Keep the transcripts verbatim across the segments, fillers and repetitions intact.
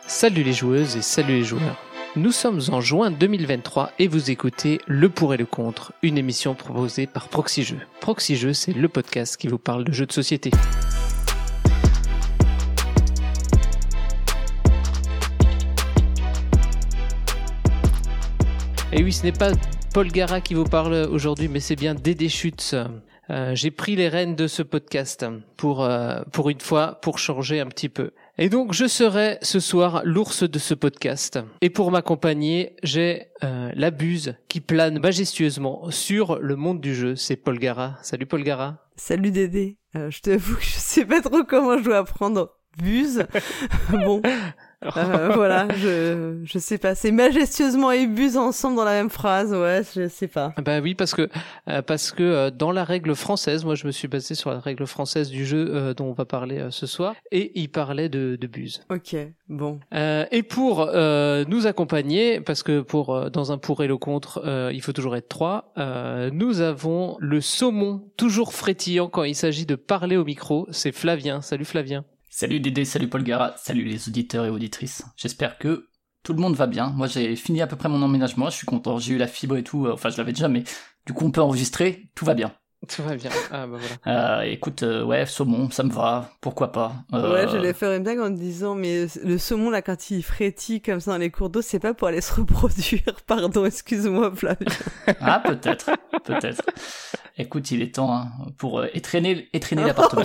Salut les joueuses et salut les joueurs. Nous sommes en juin deux mille vingt-trois et vous écoutez Le Pour et le Contre, une émission proposée par Proxy Jeux. Proxy Jeux, c'est le podcast qui vous parle de jeux de société. Et oui, ce n'est pas Paul Gara qui vous parle aujourd'hui, mais c'est bien Dédé Schutz. Euh, j'ai pris les rênes de ce podcast pour, euh, pour une fois, pour changer un petit peu. Et donc, je serai ce soir l'ours de ce podcast. Et pour m'accompagner, j'ai euh, la buse qui plane majestueusement sur le monde du jeu. C'est Paul Gara. Salut Paul Gara. Salut Dédé. Euh, je t'avoue que je sais pas trop comment je dois apprendre buse. Bon... euh, voilà, je je sais pas, c'est majestueusement et buse ensemble dans la même phrase, ouais, je sais pas. Bah oui, parce que euh, parce que euh, dans la règle française, moi je me suis basé sur la règle française du jeu euh, dont on va parler euh, ce soir, et il parlait de de buse. Ok, bon. Euh, et pour euh, nous accompagner, parce que pour euh, dans un pour et le contre, euh, il faut toujours être trois. Euh, nous avons le saumon toujours frétillant quand il s'agit de parler au micro. C'est Flavien. Salut Flavien. Salut Dédé, salut Paul Gara, salut les auditeurs et auditrices. J'espère que tout le monde va bien. Moi j'ai fini à peu près mon emménagement, je suis content, j'ai eu la fibre et tout, enfin je l'avais déjà, mais du coup on peut enregistrer, tout va bien. Tout va bien, ah bah voilà. Euh, écoute, euh, ouais, saumon, ça me va, pourquoi pas. Euh... Ouais, j'allais faire une blague en te disant, mais le saumon là quand il frétille comme ça dans les cours d'eau, c'est pas pour aller se reproduire, pardon, excuse-moi Flavien. Ah peut-être, peut-être. Écoute, il est temps hein, pour euh, étraîner, étraîner l'appartement.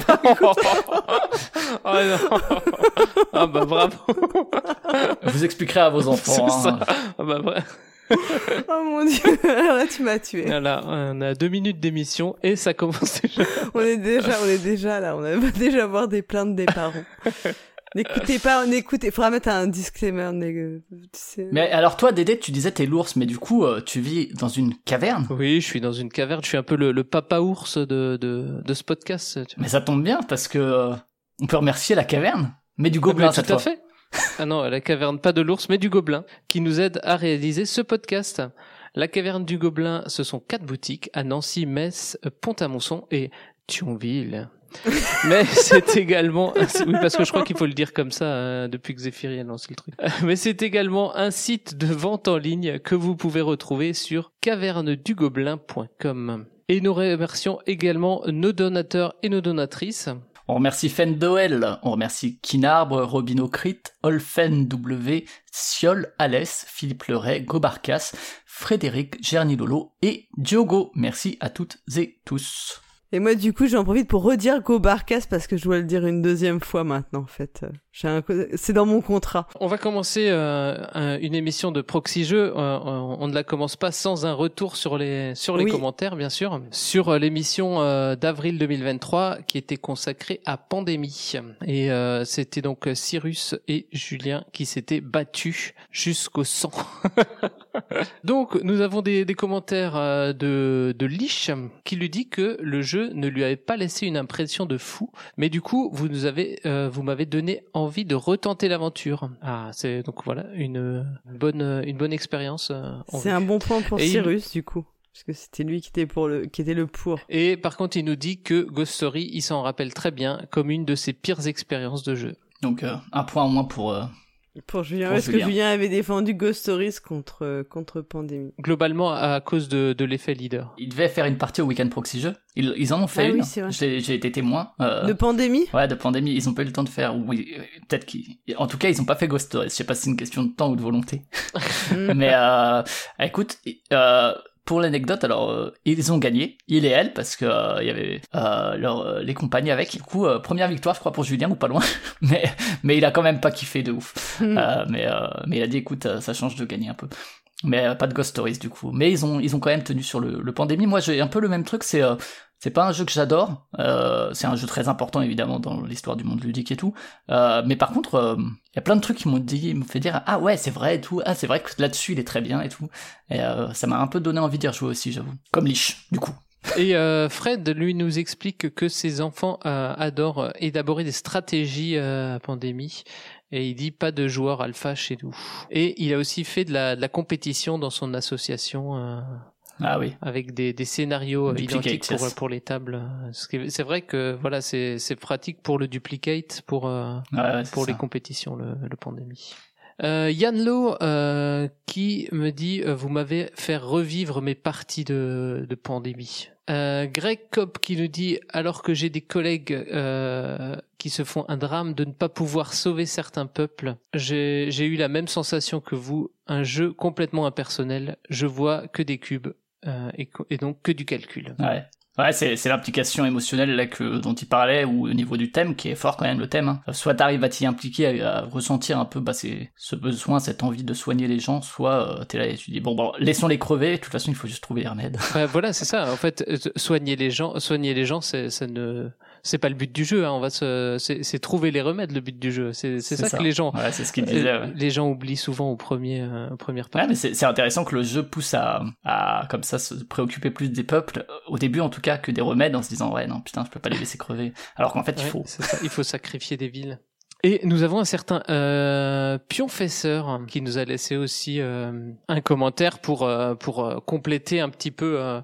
Oh non. Ah bah bravo. Vous expliquerez à vos enfants. C'est hein. ça. Ah bah vrai. Oh mon dieu, là tu m'as tué. Voilà, on a deux minutes d'émission et ça commence déjà. On est déjà, on est déjà là, on va déjà voir des plaintes des parents. N'écoutez pas, n'écoutez, faudra mettre un disclaimer, tu sais. Mais alors toi, Dédé, tu disais t'es l'ours, mais du coup, euh, tu vis dans une caverne? Oui, je suis dans une caverne, je suis un peu le, le papa ours de, de, de ce podcast. Tu vois. Mais ça tombe bien, parce que euh, on peut remercier la caverne, mais du gobelin, ah, cette tout à fois. fait. Ah non, la caverne, pas de l'ours, mais du gobelin, qui nous aide à réaliser ce podcast. La caverne du gobelin, ce sont quatre boutiques à Nancy, Metz, Pont-à-Mousson et Thionville. Mais c'est également, oui parce que je crois qu'il faut le dire comme ça hein, depuis que Zéphyri a lancé le truc. Mais c'est également un site de vente en ligne que vous pouvez retrouver sur caverne du gobelin point com. Et nous remercions également nos donateurs et nos donatrices. On remercie Fendoel, on remercie Kinarbre, Robino Crit, Olfen W, Siol, Alès, Philippe Leray, Gobarcas, Frédéric, Gernilolo et Diogo. Merci à toutes et tous. Et moi, du coup, j'en profite pour redire Gobarcas parce que je dois le dire une deuxième fois maintenant, en fait. J'ai un... C'est dans mon contrat. On va commencer euh, un, une émission de Proxy Jeux. Euh, on, on ne la commence pas sans un retour sur les sur les oui. commentaires, bien sûr, sur euh, l'émission euh, d'avril deux mille vingt-trois qui était consacrée à Pandémie. Et euh, c'était donc Cyrus et Julien qui s'étaient battus jusqu'au sang. Donc, nous avons des, des commentaires euh, de de Lich qui lui dit que le jeu ne lui avait pas laissé une impression de fou, mais du coup, vous nous avez euh, vous m'avez donné envie de retenter l'aventure. Ah, c'est donc voilà une bonne une bonne expérience. Euh, c'est un bon point pour et Cyrus il... du coup, parce que c'était lui qui était pour le qui était le pour. Et par contre, il nous dit que Ghost Story, il s'en rappelle très bien comme une de ses pires expériences de jeu. Donc euh, un point en moins pour euh... Pour Julien, parce que Julien avait défendu Ghost Stories contre, euh, contre Pandémie. Globalement, à cause de, de l'effet leader. Ils devaient faire une partie au Week-end Proxy Jeux. Ils, ils en ont fait ah, une. Oui, c'est vrai. J'ai, j'ai été témoin. Euh... De Pandémie? Ouais, de Pandémie. Ils ont pas eu le temps de faire. Oui, peut-être qu'ils. En tout cas, ils ont pas fait Ghost Stories. Je sais pas si c'est une question de temps ou de volonté. Mais euh, écoute, euh, pour l'anecdote, alors euh, ils ont gagné, il et elle, parce que euh, il y avait euh, leur, euh, les compagnies avec. Du coup, euh, première victoire, je crois, pour Julien ou pas loin. mais mais il a quand même pas kiffé de ouf. Mm. Euh, mais euh, mais il a dit, écoute, ça change de gagner un peu. Mais euh, pas de Ghost Stories du coup. Mais ils ont ils ont quand même tenu sur le, le Pandémie. Moi, j'ai un peu le même truc. C'est euh, c'est pas un jeu que j'adore. Euh, c'est un jeu très important évidemment dans l'histoire du monde ludique et tout. Euh, mais par contre, il euh, y a plein de trucs qui m'ont dit, me fait dire ah ouais c'est vrai et tout. Ah c'est vrai que là-dessus il est très bien et tout. Et euh, ça m'a un peu donné envie d'y rejouer aussi, j'avoue. Comme Lich du coup. Et euh, Fred, lui, nous explique que ses enfants euh, adorent élaborer des stratégies euh, à Pandémie. Et il dit pas de joueurs alpha chez nous. Et il a aussi fait de la, de la compétition dans son association. Euh, ah oui. Avec des, des scénarios duplicate, identiques pour, yes. pour les tables. C'est vrai que voilà, c'est, c'est pratique pour le duplicate, pour, euh, ouais, ouais, pour ça. les compétitions, le, le Pandémie. Euh, Yann Lo euh, qui me dit euh, vous m'avez fait revivre mes parties de, de pandémie. Euh, Greg Cobb qui nous dit alors que j'ai des collègues euh, qui se font un drame de ne pas pouvoir sauver certains peuples, j'ai, j'ai eu la même sensation que vous, un jeu complètement impersonnel, je vois que des cubes euh, et, et donc que du calcul. Ouais. Ouais, c'est, c'est l'implication émotionnelle là que, dont il parlait, ou au niveau du thème, qui est fort quand même le thème. Hein. Soit t'arrives à t'y impliquer, à, à ressentir un peu bah, c'est, ce besoin, cette envie de soigner les gens, soit euh, t'es là et tu dis bon, bon, laissons-les crever, de toute façon il faut juste trouver les remèdes. Bah, voilà, c'est ça. En fait, soigner les gens, soigner les gens, c'est, ça ne, c'est pas le but du jeu. Hein. On va se, c'est, c'est trouver les remèdes le but du jeu. C'est, c'est, c'est ça, ça que les gens, ouais, c'est ce qu'il disait. Ouais. Les gens oublient souvent au premier, euh, aux premières parties. Ouais, mais c'est, c'est intéressant que le jeu pousse à, à comme ça se préoccuper plus des peuples au début en tout cas que des remèdes. En se disant ouais non putain je peux pas les laisser crever alors qu'en fait ouais, il faut c'est ça, il faut sacrifier des villes. Et nous avons un certain euh, Pionfesseur qui nous a laissé aussi euh, un commentaire pour euh, pour euh, compléter un petit peu euh,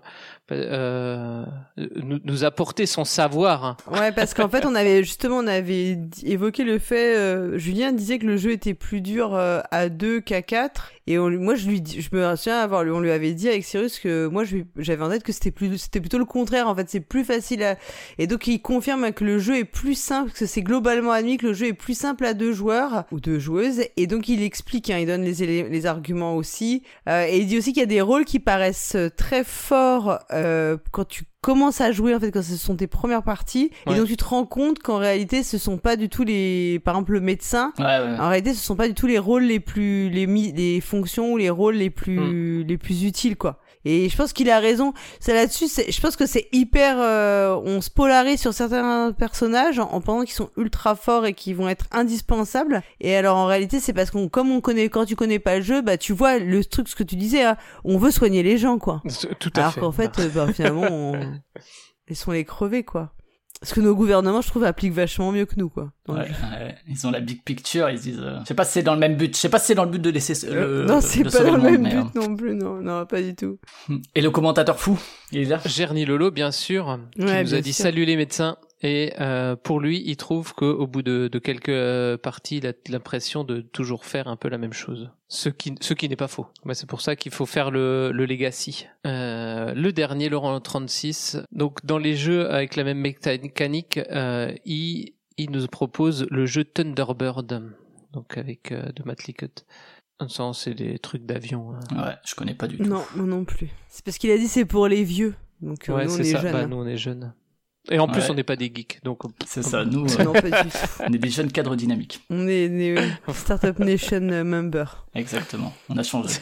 euh, nous, nous apporter son savoir. Ouais, parce qu'en fait on avait justement on avait évoqué le fait euh, Julien disait que le jeu était plus dur euh, à deux qu'à quatre. Et on, moi, je lui, je me souviens avoir, on lui avait dit avec Cyrus que moi, je, j'avais en tête que c'était plus, c'était plutôt le contraire. En fait, c'est plus facile à, et donc il confirme que le jeu est plus simple, que c'est globalement admis que le jeu est plus simple à deux joueurs ou deux joueuses. Et donc il explique, hein, il donne les, les arguments aussi. Euh, et il dit aussi qu'il y a des rôles qui paraissent très forts euh, quand tu commences à jouer en fait quand ce sont tes premières parties ouais. Et donc tu te rends compte qu'en réalité ce sont pas du tout les par exemple le médecin ouais, ouais. En réalité ce sont pas du tout les rôles les plus les mi... les fonctions ou les rôles les plus mm. les plus utiles quoi. Et je pense qu'il a raison. C'est là-dessus, c'est, je pense que c'est hyper... Euh, on se polarise sur certains personnages en, en pensant qu'ils sont ultra forts et qu'ils vont être indispensables. Et alors, en réalité, c'est parce qu'on, comme on connaît, quand tu connais pas le jeu, bah tu vois le truc, ce que tu disais, hein, on veut soigner les gens, quoi. Tout à alors fait. Alors qu'en fait, euh, bah, finalement, on... laissons-les crever, quoi. Parce que nos gouvernements, je trouve, appliquent vachement mieux que nous, quoi. Ouais, ouais, ils ont la big picture, ils se disent... Euh... Je sais pas si c'est dans le même but, je sais pas si c'est dans le but de laisser le... Non, c'est de pas dans le même mais, but euh... non plus, non, non, pas du tout. Et le commentateur fou, il est là. Gerny Lolo, bien sûr, qui ouais, nous a dit sûr. salut les médecins. Et euh, pour lui, il trouve qu'au bout de, de quelques euh, parties, il a l'impression de toujours faire un peu la même chose. Ce qui, ce qui n'est pas faux. Mais c'est pour ça qu'il faut faire le, le Legacy. Euh, le dernier, Laurent trente-six. Donc dans les jeux avec la même mécanique, euh, il, il nous propose le jeu Thunderbird. Donc avec euh, de Matt Lickett. Ça, c'est des trucs d'avion. Hein. Ouais, je connais pas du tout. Non, moi non plus. C'est parce qu'il a dit c'est pour les vieux. Donc euh, ouais, nous, on c'est est ça. jeunes. Bah, nous on est jeunes. Et en plus, ouais. on n'est pas des geeks, donc... C'est ça, nous, euh, non, pas du tout. On est des jeunes cadres dynamiques. On est des euh, Startup Nation members. Exactement, on a changé.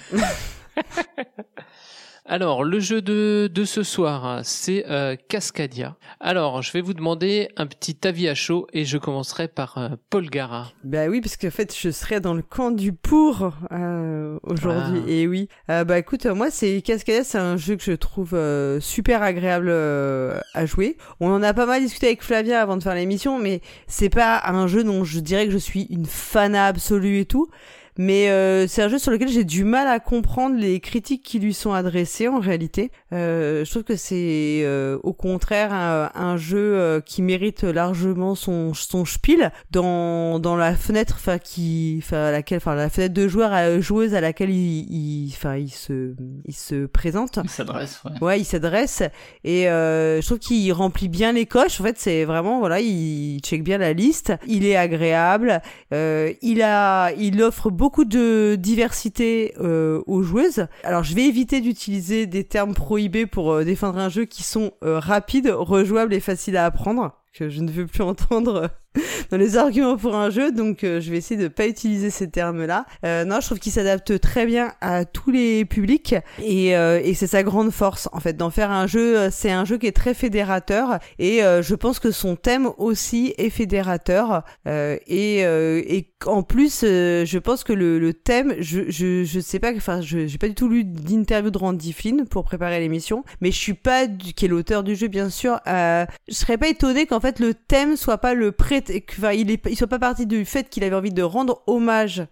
Alors, le jeu de, de ce soir, c'est euh, Cascadia. Alors, je vais vous demander un petit avis à chaud et je commencerai par euh, Paul Gara. Bah oui, parce qu'en fait, je serais dans le camp du pour euh, aujourd'hui. Ah. Et oui, euh, bah écoute, moi, c'est Cascadia, c'est un jeu que je trouve euh, super agréable euh, à jouer. On en a pas mal discuté avec Flavia avant de faire l'émission, mais c'est pas un jeu dont je dirais que je suis une fan absolue et tout. Mais euh, c'est un jeu sur lequel j'ai du mal à comprendre les critiques qui lui sont adressées en réalité. Euh, je trouve que c'est euh, au contraire un, un jeu euh, qui mérite largement son son spiel dans dans la fenêtre, enfin qui, enfin laquelle, enfin la fenêtre de joueur à joueuse à laquelle il, enfin il, il se il se présente. Il s'adresse. Ouais. Ouais, il s'adresse et euh, je trouve qu'il remplit bien les coches. En fait, c'est vraiment voilà, il check bien la liste. Il est agréable. Euh, il a, il offre beaucoup beaucoup de diversité euh, aux joueuses. Alors je vais éviter d'utiliser des termes prohibés pour euh, défendre un jeu qui sont euh, rapides, rejouables et faciles à apprendre, que je ne veux plus entendre dans les arguments pour un jeu, donc euh, je vais essayer de pas utiliser ces termes-là. Euh, non, je trouve qu'il s'adapte très bien à tous les publics et, euh, et c'est sa grande force en fait d'en faire un jeu. C'est un jeu qui est très fédérateur et euh, je pense que son thème aussi est fédérateur euh, et, euh, et en plus euh, je pense que le, le thème, je, je, je sais pas, enfin je j'ai pas du tout lu d'interview de Randy Flynn pour préparer l'émission, mais je suis pas du, qui est l'auteur du jeu bien sûr. Euh, je serais pas étonnée qu'en fait le thème soit pas le pré Enfin, il est, il soit pas parti du fait qu'il avait envie de rendre hommage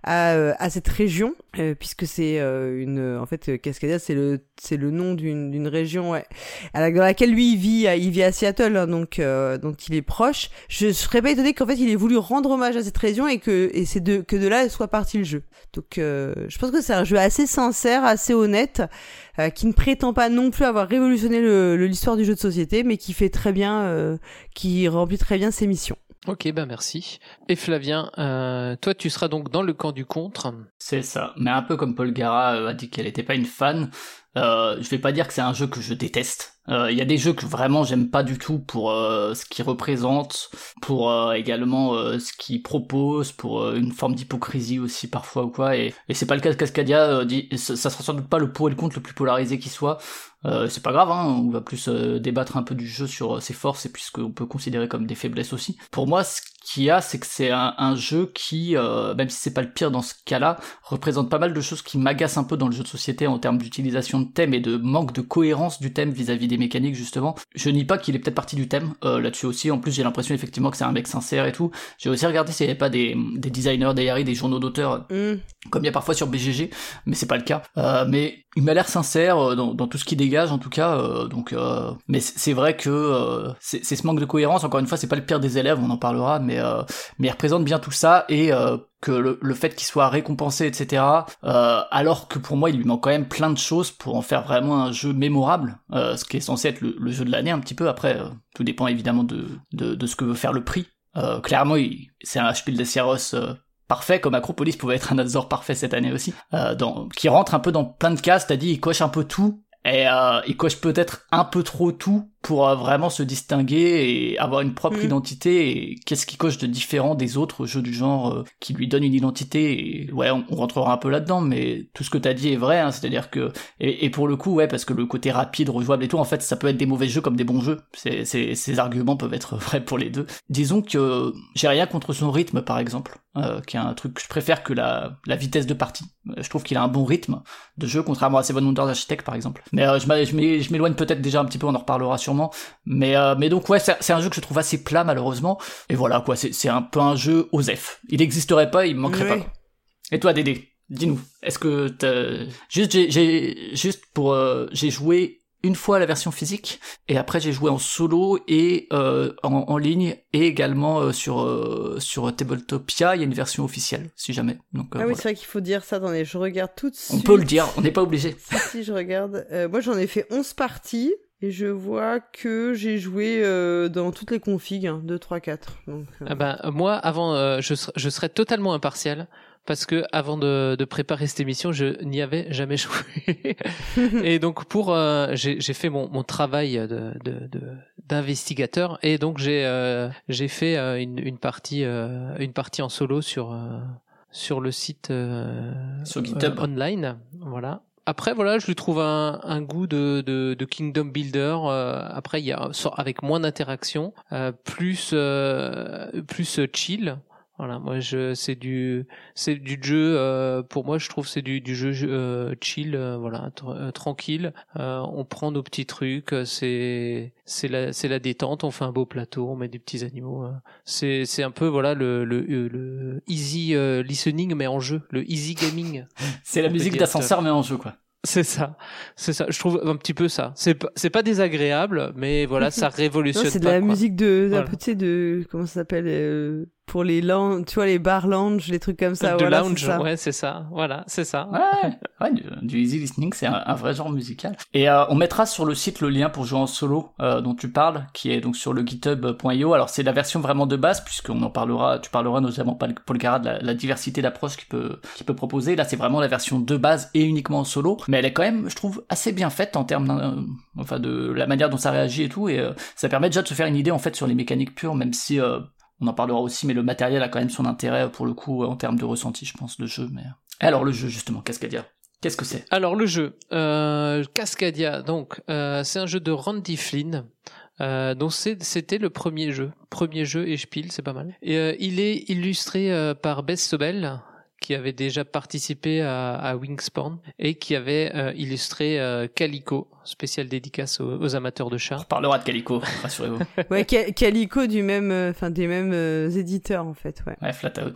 à, à cette région, euh, puisque c'est euh, une, en fait, Cascadia, c'est le, c'est le nom d'une, d'une région, ouais, dans laquelle lui il vit, il vit à Seattle, hein, donc, euh, donc il est proche. Je serais pas étonnée qu'en fait il ait voulu rendre hommage à cette région et que, et c'est de, que de là soit parti le jeu. Donc, euh, je pense que c'est un jeu assez sincère, assez honnête, euh, qui ne prétend pas non plus avoir révolutionné le, le, l'histoire du jeu de société, mais qui fait très bien, euh, qui remplit très bien ses missions. Ok, ben merci. Et Flavien, euh, toi tu seras donc dans le camp du contre. C'est ça, mais un peu comme Paul Gara euh, a dit qu'elle était pas une fan, euh, je vais pas dire que c'est un jeu que je déteste. Il euh, y a des jeux que vraiment j'aime pas du tout pour euh, ce qu'ils représentent, pour euh, également euh, ce qu'ils proposent, pour euh, une forme d'hypocrisie aussi parfois ou quoi, et, et c'est pas le cas de Cascadia, euh, dit, ça, ça sera sans doute pas le pour et le contre le plus polarisé qui soit. Euh, c'est pas grave, hein, on va plus euh, débattre un peu du jeu sur euh, ses forces et puis ce qu'on peut considérer comme des faiblesses aussi. Pour moi, ce qu'il y a, c'est que c'est un, un jeu qui, euh, même si c'est pas le pire dans ce cas-là, représente pas mal de choses qui m'agacent un peu dans le jeu de société en termes d'utilisation de thème et de manque de cohérence du thème vis-à-vis des mécaniques, justement. Je nie pas qu'il est peut-être parti du thème, euh, là-dessus aussi. En plus, j'ai l'impression effectivement que c'est un mec sincère et tout. J'ai aussi regardé s'il y avait pas des, des designers d'A R I, des journaux d'auteurs, mm. comme il y a parfois sur B G G, mais c'est pas le cas. Euh, mais il m'a l'air sincère euh, dans, dans tout ce qu'il dégage, en tout cas. Euh, donc, euh... mais c'est vrai que euh, c'est, c'est ce manque de cohérence. Encore une fois, c'est pas le pire des élèves, on en parlera, mais euh, mais il représente bien tout ça et euh, que le, le fait qu'il soit récompensé, et cetera. Euh, alors que pour moi, il lui manque quand même plein de choses pour en faire vraiment un jeu mémorable, euh, ce qui est censé être le, le jeu de l'année un petit peu. Après, euh, tout dépend évidemment de, de de ce que veut faire le prix. Euh, clairement, il, c'est un Spiel des Jahres euh, parfait, comme Acropolis pouvait être un Azor parfait cette année aussi, euh, dans, qui rentre un peu dans plein de cases, c'est-à-dire il coche un peu tout, et euh, il coche peut-être un peu trop tout pour euh, vraiment se distinguer et avoir une propre mmh. identité, et qu'est-ce qui coche de différent des autres jeux du genre euh, qui lui donnent une identité, et ouais, on, on rentrera un peu là-dedans, mais tout ce que t'as dit est vrai, hein, c'est-à-dire que, et, et pour le coup, ouais, parce que le côté rapide, rejouable et tout, en fait, ça peut être des mauvais jeux comme des bons jeux, c'est, c'est, ces arguments peuvent être vrais pour les deux. Disons que euh, j'ai rien contre son rythme, par exemple, euh, qui est un truc que je préfère que la, la vitesse de partie, je trouve qu'il a un bon rythme de jeu, contrairement à Seven Wonders Architect, par exemple. Mais euh, je, je, je m'éloigne peut-être déjà un petit peu, on en reparlera sûrement. Mais, euh, mais donc ouais, c'est, c'est un jeu que je trouve assez plat malheureusement. Et voilà quoi, c'est, c'est un peu un jeu osef. Il n'existerait pas, il me manquerait oui. pas. Et toi Dédé, dis-nous, est-ce que t'as... Juste, j'ai, j'ai, juste pour... Euh, j'ai joué une fois à la version physique, et après j'ai joué en solo et euh, en, en ligne, et également euh, sur, euh, sur Tabletopia, il y a une version officielle, si jamais. Donc, euh, ah oui, voilà. C'est vrai qu'il faut dire ça, attendez, je regarde tout de suite. On peut le dire, on n'est pas obligé. Si, si, je regarde. Euh, moi j'en ai fait onze parties. Et je vois que j'ai joué euh, dans toutes les configs, hein, deux, trois, quatre. Donc, euh... ah ben, moi, avant, euh, je, ser- je serais totalement impartial, parce que avant de, de préparer cette émission, je n'y avais jamais joué. Et donc, pour, euh, j'ai, j'ai fait mon, mon travail de, de, de, d'investigateur, et donc j'ai, euh, j'ai fait euh, une, une partie, euh, une partie en solo sur, euh, sur le site euh, sur GitHub euh, online, voilà. Après voilà, je lui trouve un, un goût de, de, de Kingdom Builder. Euh, après il y a avec moins d'interaction, euh, plus euh, plus chill. Voilà, moi je c'est du c'est du jeu euh, pour moi je trouve c'est du du jeu euh, chill, euh, voilà, tr- euh, tranquille. Euh, on prend nos petits trucs, c'est c'est la c'est la détente. On fait un beau plateau, on met des petits animaux. Euh. C'est c'est un peu voilà le le le easy euh, listening mais en jeu, le easy gaming. C'est la musique d'ascenseur mais en jeu quoi. C'est ça, c'est ça. Je trouve un petit peu ça. C'est pas, c'est pas désagréable, mais voilà, ça révolutionne. Non, c'est pas, de la quoi. musique de, voilà. tu sais, de comment ça s'appelle euh, pour les lounge, tu vois, les bars lounge, les trucs comme ça. De voilà, lounge, c'est ça. ouais, c'est ça. Voilà, c'est ça. Ouais, ouais, du, du easy listening, c'est un, un vrai genre musical. Et euh, on mettra sur le site le lien pour jouer en solo euh, dont tu parles, qui est donc sur le github point io. Alors c'est la version vraiment de base, puisqu'on en parlera. Tu parleras notamment pour le Gara de la, la diversité d'approches qu'il peut, qu'il peut proposer. Là, c'est vraiment la version de base et uniquement en solo, mais elle est quand même, je trouve, assez bien faite en termes, euh, enfin, de la manière dont ça réagit et tout. Et euh, ça permet déjà de se faire une idée en fait sur les mécaniques pures, même si euh, on en parlera aussi, mais le matériel a quand même son intérêt pour le coup en termes de ressenti, je pense, de jeu. Mais alors le jeu justement, Cascadia, qu'est-ce que c'est ? Alors le jeu, euh, Cascadia, donc euh, c'est un jeu de Randy Flynn. Euh, donc c'est, c'était le premier jeu, premier jeu et Spiel, c'est pas mal. Et euh, il est illustré euh, par Bess Sobel, qui avait déjà participé à, à Wingspan et qui avait euh, illustré euh, Calico, spécial dédicace aux, aux amateurs de chats. On parlera de Calico, rassurez-vous. Ouais, Ca- Calico du même, enfin euh, des mêmes euh, éditeurs en fait, ouais. Ouais, Flat Out.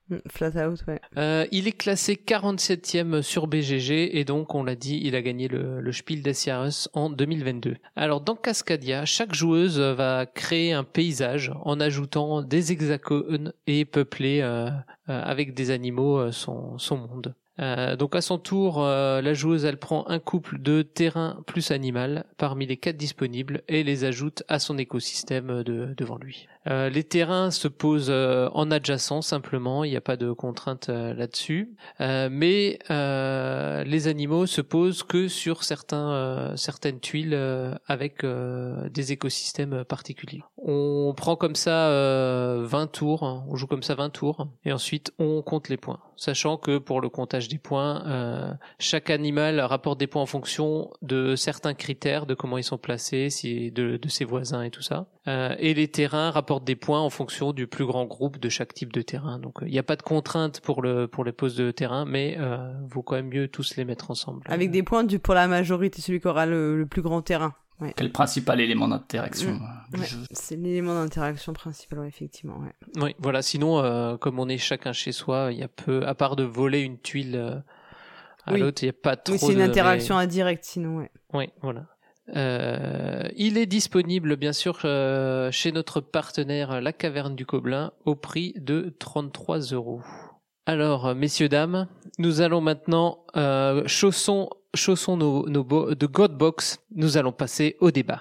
Flat out, ouais. Euh, il est classé quarante-septième sur B G G et donc, on l'a dit, il a gagné le, le Spiel des Jahres en deux mille vingt-deux. Alors, dans Cascadia, chaque joueuse va créer un paysage en ajoutant des hexagones et peupler euh, euh, avec des animaux euh, son, son monde. Euh, donc à son tour, euh, la joueuse elle prend un couple de terrain plus animal parmi les quatre disponibles et les ajoute à son écosystème de, devant lui. Euh, les terrains se posent euh, en adjacent simplement, il n'y a pas de contrainte euh, là-dessus, euh, mais euh, les animaux se posent que sur certains, euh, certaines tuiles euh, avec euh, des écosystèmes particuliers. On prend comme ça euh, vingt tours, on joue comme ça vingt tours et ensuite on compte les points, sachant que pour le comptage des points, euh, chaque animal rapporte des points en fonction de certains critères, de comment ils sont placés, si, de, de ses voisins et tout ça. Euh, et les terrains rapportent des points en fonction du plus grand groupe de chaque type de terrain. Donc il n'y a pas de contrainte pour le pour les poses de terrain, mais euh, vaut quand même mieux tous les mettre ensemble. Avec des points du, pour la majorité, celui qui aura le, le plus grand terrain. Ouais. Quel principal élément d'interaction mmh. du ouais. jeu. C'est l'élément d'interaction principal, ouais, effectivement. Ouais. Oui, voilà. Sinon, euh, comme on est chacun chez soi, il y a peu, à part de voler une tuile euh, à oui. l'autre, il n'y a pas trop. Oui, c'est une de, interaction mais... indirecte, sinon, ouais. Oui, voilà. Euh, il est disponible bien sûr euh, chez notre partenaire La Caverne du Gobelin au prix de trente-trois euros. Alors, messieurs, dames, nous allons maintenant euh, chaussons, chaussons nos, nos bo- de Godbox, nous allons passer au débat.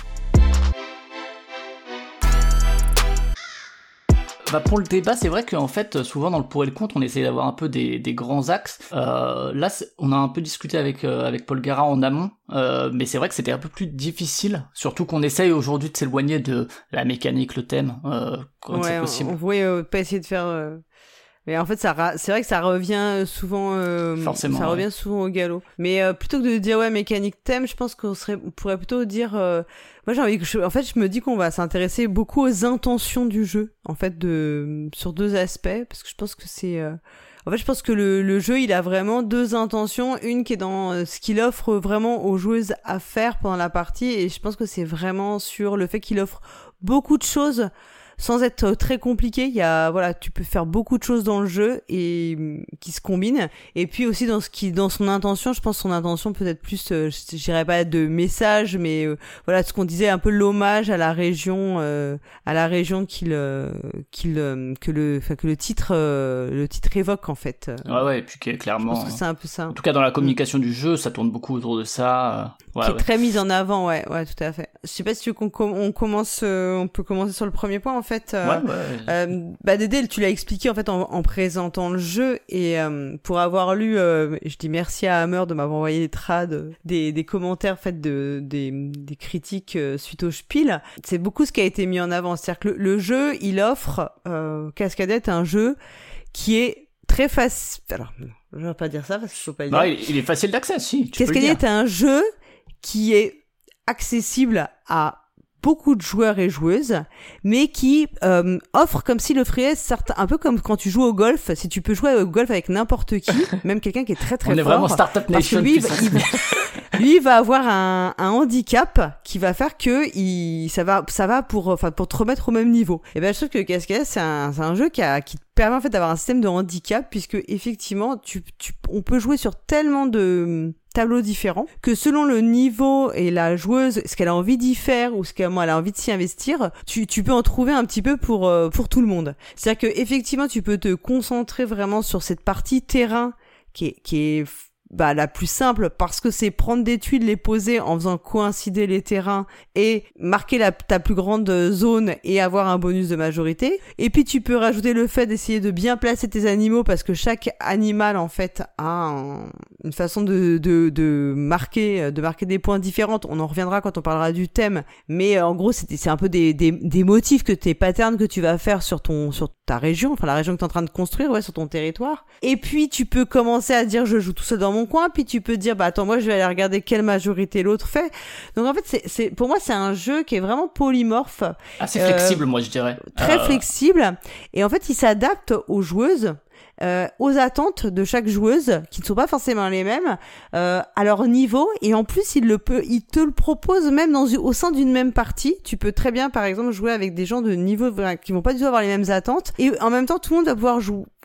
Bah pour le débat, c'est vrai qu'en fait, souvent dans le pour et le contre, on essaie d'avoir un peu des, des grands axes. Euh, là, on a un peu discuté avec euh, avec Paul Gara en amont, euh, mais c'est vrai que c'était un peu plus difficile, surtout qu'on essaye aujourd'hui de s'éloigner de la mécanique, le thème, euh, quand ouais, c'est possible. On, on voulait euh, pas essayer de faire... Euh... Mais en fait, ça ra... c'est vrai que ça revient souvent, euh, Forcément, ça ouais. revient souvent au galop. Mais euh, plutôt que de dire ouais mécanique thème, je pense qu'on serait, on pourrait plutôt dire, euh... moi j'ai envie que, je... en fait, je me dis qu'on va s'intéresser beaucoup aux intentions du jeu, en fait, de sur deux aspects, parce que je pense que c'est, euh... en fait, je pense que le, le jeu, il a vraiment deux intentions, une qui est dans euh, ce qu'il offre vraiment aux joueuses à faire pendant la partie, et je pense que c'est vraiment sur le fait qu'il offre beaucoup de choses. Sans être très compliqué, il y a voilà, tu peux faire beaucoup de choses dans le jeu et qui se combinent. Et puis aussi dans ce qui, dans son intention, je pense que son intention peut être plus, euh, je dirais pas de message, mais euh, voilà ce qu'on disait un peu l'hommage à la région, euh, à la région qu'il, euh, qu'il, euh, que le, enfin que le titre, euh, le titre évoque en fait. Ouais ouais, et puis qui est clairement. Je pense que c'est un peu ça. En tout cas dans la communication mmh. du jeu, ça tourne beaucoup autour de ça. Euh, ouais, qui ouais. est très mise en avant, ouais, ouais, tout à fait. Je sais pas si tu veux qu'on com- on commence, euh, on peut commencer sur le premier point en fait. Euh, ouais, ouais. Euh, bah Dédé, tu l'as expliqué en fait en, en présentant le jeu et euh, pour avoir lu, euh, je dis merci à Hammer de m'avoir envoyé des trades, des, des commentaires en fait de des, des critiques euh, suite au Spiel. C'est beaucoup ce qui a été mis en avant, c'est-à-dire que le, le jeu, il offre euh, Cascadia est un jeu qui est très facile. Alors, je vais pas dire ça parce qu'il faut pas le dire. Non, il, il est facile d'accès, si. Tu Cascadia peux le dire. est un jeu qui est accessible à beaucoup de joueurs et joueuses, mais qui euh, offre comme s'il offrait certains, un peu comme quand tu joues au golf, si tu peux jouer au golf avec n'importe qui, même quelqu'un qui est très très On fort. est vraiment Startup Nation. Lui, il, il, lui, il va avoir un, un handicap qui va faire que il, ça va, ça va pour, enfin, pour te remettre au même niveau. Et ben, je trouve que Cascadia, c'est un, c'est un jeu qui a, qui te permet en fait d'avoir un système de handicap, puisque effectivement, tu, tu, on peut jouer sur tellement de tableaux différents que selon le niveau et la joueuse, ce qu'elle a envie d'y faire ou ce qu'elle elle a envie de s'y investir, tu, tu peux en trouver un petit peu pour, euh, pour tout le monde. C'est-à-dire que effectivement, tu peux te concentrer vraiment sur cette partie terrain qui est, qui est bah, la plus simple parce que c'est prendre des tuiles, les poser en faisant coïncider les terrains et marquer la, ta plus grande zone et avoir un bonus de majorité. Et puis tu peux rajouter le fait d'essayer de bien placer tes animaux parce que chaque animal en fait a un, une façon de, de, de marquer, de marquer des points différentes. On en reviendra quand on parlera du thème, mais en gros c'est, c'est un peu des, des, des motifs que tes patterns que tu vas faire sur ton, sur ta région, enfin la région que tu es en train de construire, ouais, sur ton territoire. Et puis tu peux commencer à dire je joue tout seul dans mon coin, puis tu peux dire bah attends moi je vais aller regarder quelle majorité l'autre fait. Donc en fait c'est c'est pour moi c'est un jeu qui est vraiment polymorphe, assez flexible, euh, moi je dirais très euh... flexible, et en fait il s'adapte aux joueuses, euh, aux attentes de chaque joueuse qui ne sont pas forcément les mêmes, euh, à leur niveau, et en plus il le peut il te le propose même dans au sein d'une même partie. Tu peux très bien par exemple jouer avec des gens de niveau qui vont pas du tout avoir les mêmes attentes, et en même temps tout le monde va pouvoir jouer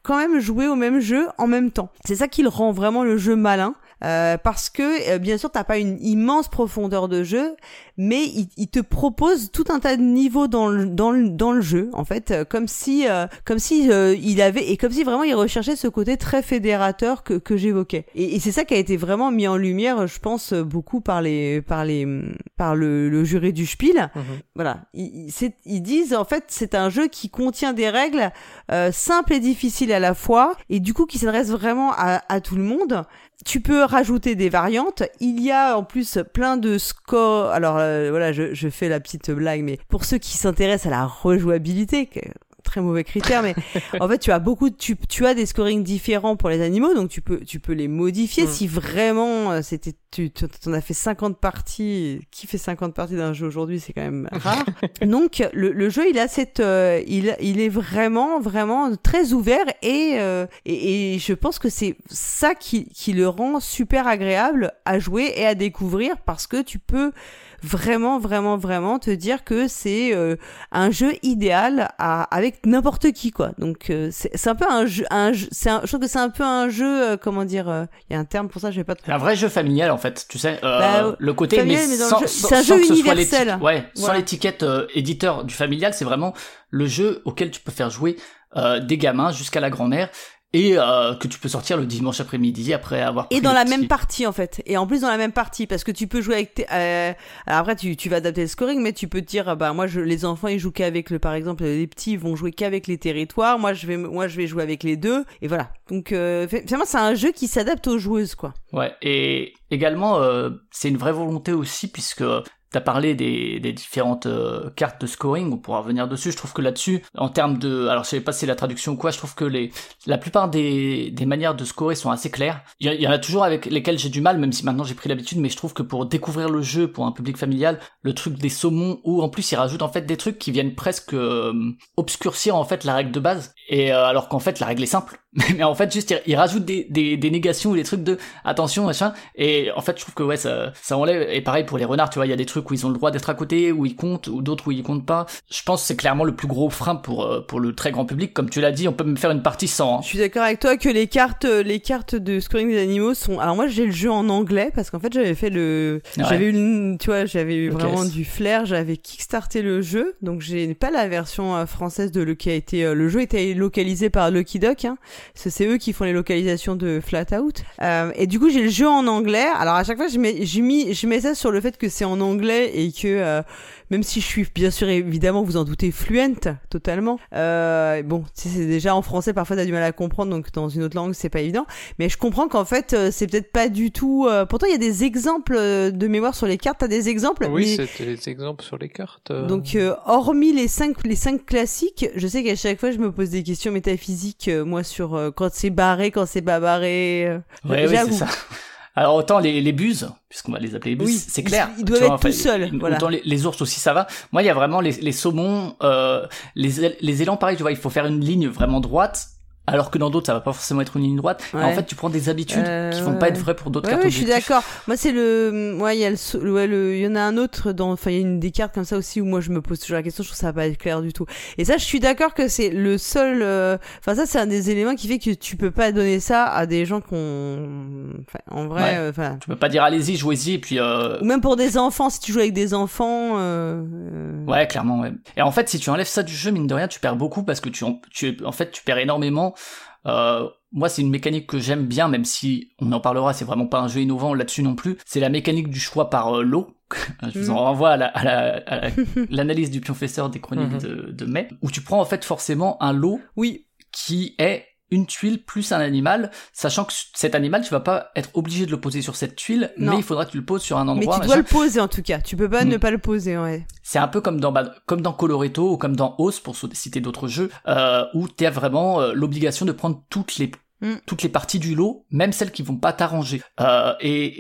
quand même jouer au même jeu en même temps. C'est ça qui le rend vraiment le jeu malin. Euh, parce que euh, bien sûr t'as pas une immense profondeur de jeu, mais il, il te propose tout un tas de niveaux dans le dans le dans le jeu en fait, euh, comme si euh, comme si euh, il avait et comme si vraiment il recherchait ce côté très fédérateur que que j'évoquais. Et, et c'est ça qui a été vraiment mis en lumière, je pense, beaucoup par les par les par le, le jury du Spiel. Mmh. Voilà, ils, c'est, ils disent en fait c'est un jeu qui contient des règles euh, simples et difficiles à la fois, et du coup qui s'adresse vraiment à, à tout le monde. Tu peux rajouter des variantes. Il y a en plus plein de scores. Alors euh, voilà, je, je fais la petite blague, mais pour ceux qui s'intéressent à la rejouabilité, que, très mauvais critère, mais en fait tu as beaucoup, de, tu, tu as des scorings différents pour les animaux, donc tu peux, tu peux les modifier mmh. si vraiment euh, c'était, tu, tu en as fait cinquante parties. Qui fait cinquante parties d'un jeu aujourd'hui, c'est quand même rare. Donc le, le jeu, il a cette, euh, il, il est vraiment, vraiment très ouvert et, euh, et, et je pense que c'est ça qui, qui le rend super agréable à jouer et à découvrir, parce que tu peux vraiment, vraiment, vraiment te dire que c'est euh, un jeu idéal à, avec n'importe qui, quoi. Donc euh, c'est, c'est un peu un jeu, un jeu c'est un, je trouve que c'est un peu un jeu, euh, comment dire, il euh, y a un terme pour ça, je vais pas. Trop... C'est un vrai jeu familial en fait, tu sais. Euh, bah, le côté, familial, mais, mais sans, jeu, sans, c'est un sans jeu que ce universel. Soit ouais, voilà. Sans l'étiquette euh, éditeur du familial, c'est vraiment le jeu auquel tu peux faire jouer euh, des gamins jusqu'à la grand-mère. Et euh, que tu peux sortir le dimanche après-midi après avoir pris et dans la petit... même partie en fait, et en plus dans la même partie, parce que tu peux jouer avec tes... euh... alors après tu tu vas adapter le scoring, mais tu peux te dire bah moi je les enfants ils jouent qu'avec le, par exemple les petits ils vont jouer qu'avec les territoires, moi je vais moi je vais jouer avec les deux, et voilà. Donc euh, finalement c'est un jeu qui s'adapte aux joueuses, quoi. Ouais, et également euh, c'est une vraie volonté aussi, puisque t'as parlé des, des différentes euh, cartes de scoring, on pourra revenir dessus. Je trouve que là-dessus, en termes de... Alors, je sais pas si c'est la traduction ou quoi, je trouve que les la plupart des, des manières de scorer sont assez claires. Il y, il y en a toujours avec lesquelles j'ai du mal, même si maintenant j'ai pris l'habitude, mais je trouve que pour découvrir le jeu, pour un public familial, le truc des saumons, où en plus ils rajoutent en fait des trucs qui viennent presque euh, obscurcir en fait la règle de base, et euh, alors qu'en fait la règle est simple. Mais en fait juste ils, ils rajoutent des, des, des négations ou des trucs de attention machin, et en fait je trouve que ouais ça, ça enlève. Et pareil pour les renards, tu vois, il y a des trucs où ils ont le droit d'être à côté, où ils comptent, ou d'autres où ils comptent pas. Je pense que c'est clairement le plus gros frein pour pour le très grand public. Comme tu l'as dit, on peut même faire une partie sans. Hein. Je suis d'accord avec toi que les cartes les cartes de scoring des animaux sont. Alors moi j'ai le jeu en anglais parce qu'en fait j'avais fait le ouais. j'avais eu une... tu vois j'avais eu okay. vraiment du flair, j'avais kickstarté le jeu, donc j'ai pas la version française de le qui a été le jeu était localisé par Lucky Duck, hein. C'est, c'est eux qui font les localisations de Flat Out, euh, et du coup j'ai le jeu en anglais. Alors à chaque fois je mets j'ai mis je mets ça sur le fait que c'est en anglais, et que euh, même si je suis bien sûr évidemment vous en doutez fluente totalement, euh, bon si c'est déjà en français parfois t'as du mal à comprendre, donc dans une autre langue c'est pas évident, mais je comprends qu'en fait c'est peut-être pas du tout euh... pourtant il y a des exemples de mémoire sur les cartes, t'as des exemples. Oui, mais... c'était les exemples sur les cartes euh... donc euh, hormis les cinq les cinq classiques, je sais qu'à chaque fois je me pose des questions métaphysiques euh, moi sur euh, quand c'est barré, quand c'est pas barré, euh... ouais, oui, c'est ça. Alors autant les, les buses, puisqu'on va les appeler les buses, oui, c'est clair. Ils doivent vois, être enfin, tout seuls. Voilà. Autant les, les ours aussi, ça va. Moi, il y a vraiment les, les saumons, euh, les, les élans, pareil, tu vois, il faut faire une ligne vraiment droite. Alors que dans d'autres, ça va pas forcément être une ligne droite. Ouais. En fait, tu prends des habitudes euh, qui vont ouais. pas être vraies pour d'autres ouais, cartes ouais, objectifs. Je suis d'accord. Moi, c'est le, ouais, il y a le, ouais, le, il y en a un autre dans, enfin, il y a une des cartes comme ça aussi où moi je me pose toujours la question, je trouve que ça va pas être clair du tout. Et ça, je suis d'accord que c'est le seul, enfin, euh, ça, c'est un des éléments qui fait que tu peux pas donner ça à des gens qu'on, enfin, en vrai, enfin. Ouais. Tu peux pas dire allez-y, jouez-y, et puis, euh... ou même pour des enfants, si tu joues avec des enfants, euh, euh... Ouais, clairement, ouais. Et en fait, si tu enlèves ça du jeu, mine de rien, tu perds beaucoup parce que tu, tu, en fait, tu perds énormément. Euh, moi, c'est une mécanique que j'aime bien, même si on en parlera, c'est vraiment pas un jeu innovant là-dessus non plus. C'est la mécanique du choix par euh, lot. Je vous en renvoie à, la, à, la, à la, l'analyse du Pionfesseur des chroniques mm-hmm. de, de mai, où tu prends en fait forcément un lot oui. qui est une tuile plus un animal, sachant que cet animal, tu vas pas être obligé de le poser sur cette tuile, non. mais il faudra que tu le poses sur un endroit. Mais tu dois machin. le poser en tout cas, tu peux pas mmh. ne pas le poser, ouais. C'est un peu comme dans, bah, comme dans Coloretto ou comme dans Oz, pour citer d'autres jeux, euh, où tu as vraiment euh, l'obligation de prendre toutes les, mmh. toutes les parties du lot, même celles qui vont pas t'arranger. Euh, et, et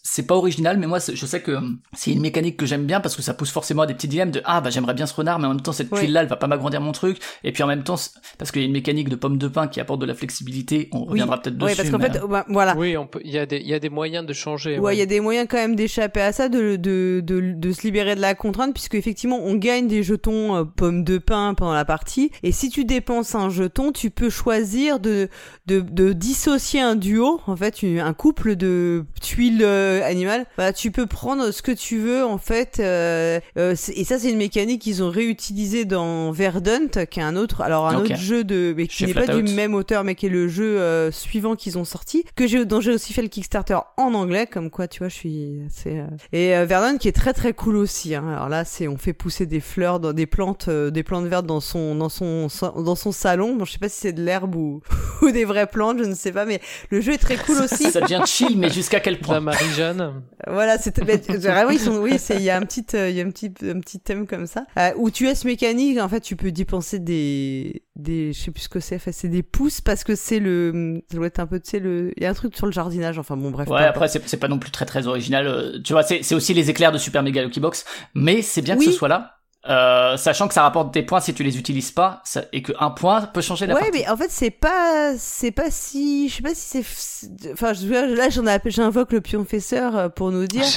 c'est pas original, mais moi je sais que c'est une mécanique que j'aime bien parce que ça pousse forcément à des petits dilemmes de ah bah j'aimerais bien ce renard, mais en même temps cette tuile là elle va pas m'agrandir mon truc, et puis en même temps parce qu'il y a une mécanique de pomme de pin qui apporte de la flexibilité, on reviendra oui. peut-être dessus. Oui, parce qu'en mais... fait bah, voilà. Oui, on peut, il y a des il y a des moyens de changer. Ouais, il ouais. y a des moyens quand même d'échapper à ça, de de de de se libérer de la contrainte, puisque effectivement on gagne des jetons euh, pommes de pin pendant la partie, et si tu dépenses un jeton, tu peux choisir de de de dissocier un duo, en fait une, un couple de tuiles euh, animales. Bah, tu peux prendre ce que tu veux en fait, euh, euh, et ça c'est une mécanique qu'ils ont réutilisée dans Verdant, qui est un autre, alors un okay. autre jeu de, mais qui Chez n'est pas du même auteur, mais qui est le jeu euh, suivant qu'ils ont sorti, que j'ai, dont j'ai aussi fait le Kickstarter en anglais, comme quoi tu vois, je suis, c'est euh... et euh, Verdant qui est très très cool aussi. Hein. Alors là, c'est on fait pousser des fleurs, dans des plantes, euh, des plantes vertes dans son dans son dans son salon. Bon, je sais pas si c'est de l'herbe ou ou des vraies plantes, je ne sais pas, mais le jeu est très cool aussi. Ça devient chill, mais jusqu'à quel point? La Marie-Jeanne. Voilà, c'est vraiment ils sont oui, c'est il y a un petit euh, il y a un petit un petit thème comme ça euh, où tu as ce mécanique en fait, tu peux dépenser des des je sais plus ce que c'est, enfin, c'est des pousses parce que c'est le ça doit être un peu tu sais le il y a un truc sur le jardinage, enfin bon bref. Ouais, après c'est c'est pas non plus très très original, euh, tu vois, c'est c'est aussi les éclairs de Super Mega Lucky Box, mais c'est bien oui. que ce soit là. Euh, sachant que ça rapporte des points si tu les utilises pas, ça, et que un point peut changer la ouais, partie. Ouais, mais en fait c'est pas, c'est pas si, je sais pas si c'est, enfin là j'en ai, j'invoque le pionfesseur pour nous dire,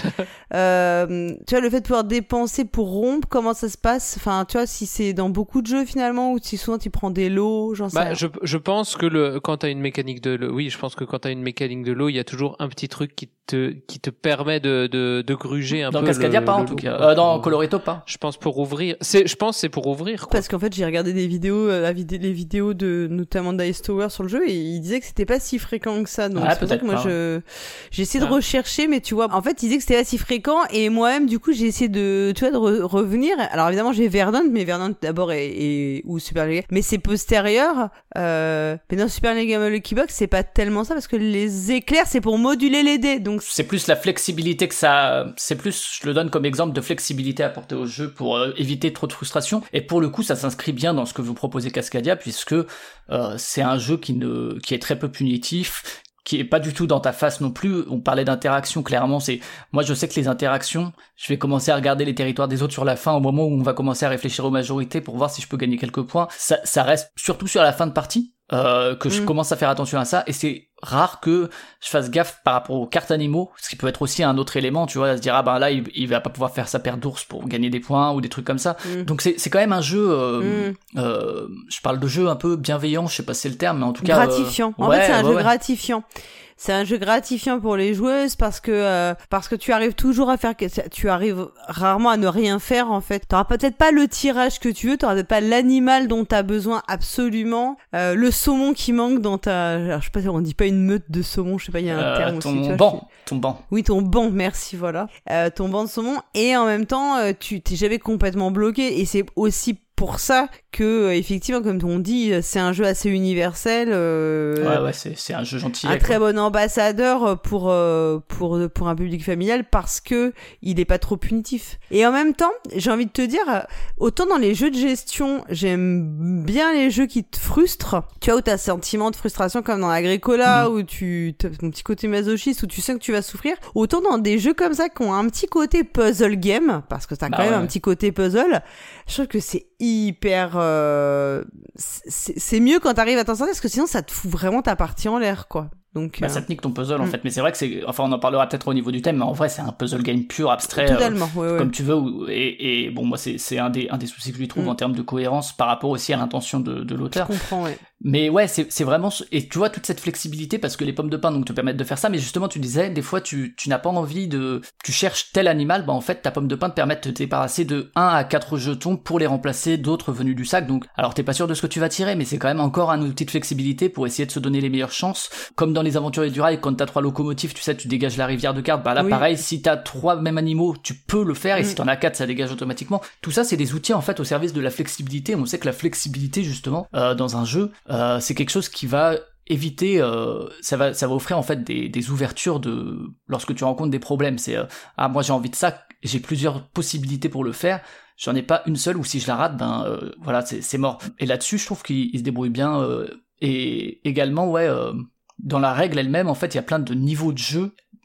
euh, tu vois le fait de pouvoir dépenser pour rompre, comment ça se passe, enfin tu vois si c'est dans beaucoup de jeux finalement ou si souvent tu prends des lots, j'en sais. Bah, je je pense que le quand t'as une mécanique de, oui je pense que quand t'as une mécanique de lot, il y a toujours un petit truc qui te qui te permet de de de gruger un dans peu. Dans Cascadia le, pas le en tout cas, euh, dans Coloretto pas. Je pense pour ouvrir. C'est, je pense, c'est pour ouvrir. Quoi. Parce qu'en fait, j'ai regardé des vidéos, euh, la vid- les vidéos de notamment d'Ice Tower sur le jeu, et il disait que c'était pas si fréquent que ça. Donc ah, c'est pour ça que moi, pas. je j'ai essayé ah. de rechercher, mais tu vois, en fait, il disait que c'était pas si fréquent, et moi-même, du coup, j'ai essayé de, tu vois, de re- revenir. Alors évidemment, j'ai Verdant, mais Verdant d'abord est, est ou Super Mega, mais c'est postérieur. Euh, mais dans Super Mega Lucky Box, c'est pas tellement ça parce que les éclairs, c'est pour moduler les dés. Donc c'est plus la flexibilité que ça. C'est plus, je le donne comme exemple de flexibilité apportée au jeu pour euh, éviter trop de frustration. Et pour le coup, ça s'inscrit bien dans ce que vous proposez Cascadia, puisque euh, c'est un jeu qui ne, qui est très peu punitif, qui est pas du tout dans ta face non plus. On parlait d'interaction, clairement, c'est, moi je sais que les interactions, je vais commencer à regarder les territoires des autres sur la fin, au moment où on va commencer à réfléchir aux majorités pour voir si je peux gagner quelques points. Ça, ça reste surtout sur la fin de partie. Euh, que je mmh. commence à faire attention à ça, et c'est rare que je fasse gaffe par rapport aux cartes animaux, ce qui peut être aussi un autre élément, tu vois, à se dire ah ben là il, il va pas pouvoir faire sa paire d'ours pour gagner des points ou des trucs comme ça. Mmh. Donc c'est c'est quand même un jeu euh, mmh. euh, je parle de jeu un peu bienveillant, je sais pas si c'est le terme, mais en tout cas gratifiant. Euh, en ouais, fait c'est un ouais, jeu ouais. gratifiant. C'est un jeu gratifiant pour les joueuses parce que euh, parce que tu arrives toujours à faire, tu arrives rarement à ne rien faire en fait. T'auras peut-être pas le tirage que tu veux, t'auras peut-être pas l'animal dont t'as besoin absolument, euh, le saumon qui manque dans ta, alors, je sais pas, on dit pas une meute de saumon, je sais pas, il y a un euh, terme ton aussi. Tu banc, vois, je... ton banc. Oui, ton banc, merci, voilà. Euh, ton banc de saumon, et en même temps, euh, tu t'es jamais complètement bloqué, et c'est aussi pour ça que effectivement comme on dit c'est un jeu assez universel, euh, ouais ouais c'est c'est un jeu gentil, un très bon ambassadeur pour euh, pour pour un public familial parce que il est pas trop punitif. Et en même temps j'ai envie de te dire, autant dans les jeux de gestion j'aime bien les jeux qui te frustrent, tu vois, où t'as sentiment de frustration comme dans Agricola, mmh. où tu t'as ton petit côté masochiste où tu sais que tu vas souffrir, autant dans des jeux comme ça qui ont un petit côté puzzle game parce que t'as bah quand ouais. même un petit côté puzzle, je trouve que c'est hyper euh, c'est, c'est mieux quand t'arrives à t'en sortir parce que sinon ça te fout vraiment ta partie en l'air quoi. Donc bah, euh... ça te nique ton puzzle en mm. fait, mais c'est vrai que c'est, enfin on en parlera peut-être au niveau du thème, mais en vrai c'est un puzzle game pur, abstrait, totalement, euh, ouais, ouais. comme tu veux, et, et bon moi c'est c'est un des un des soucis que je lui trouve mm. en termes de cohérence par rapport aussi à l'intention de de l'auteur. Je comprends, ouais. Mais ouais, c'est c'est vraiment, et tu vois toute cette flexibilité parce que les pommes de pin donc te permettent de faire ça, mais justement tu disais des fois tu tu n'as pas envie de, tu cherches tel animal, bah en fait ta pomme de pin te permet de te débarrasser de un à quatre jetons pour les remplacer d'autres venus du sac. Donc alors t'es pas sûr de ce que tu vas tirer, mais c'est quand même encore un outil de flexibilité pour essayer de se donner les meilleures chances, comme dans les aventuriers du rail. Quand t'as trois locomotives, tu sais, tu dégages la rivière de cartes. Bah là, oui. pareil, si t'as trois mêmes animaux, tu peux le faire, et mmh. si t'en as quatre, ça dégage automatiquement. Tout ça, c'est des outils, en fait, au service de la flexibilité. On sait que la flexibilité, justement, euh, dans un jeu, euh, c'est quelque chose qui va éviter, euh, ça va, ça va offrir, en fait, des, des ouvertures de, lorsque tu rencontres des problèmes. C'est, euh, ah, moi, j'ai envie de ça, j'ai plusieurs possibilités pour le faire. J'en ai pas une seule, ou si je la rate, ben, euh, voilà, c'est, c'est mort. Et là-dessus, je trouve qu'il il se débrouille bien, euh, et également, ouais, euh, dans la règle elle-même, en fait, il y a plein de niveaux de jeu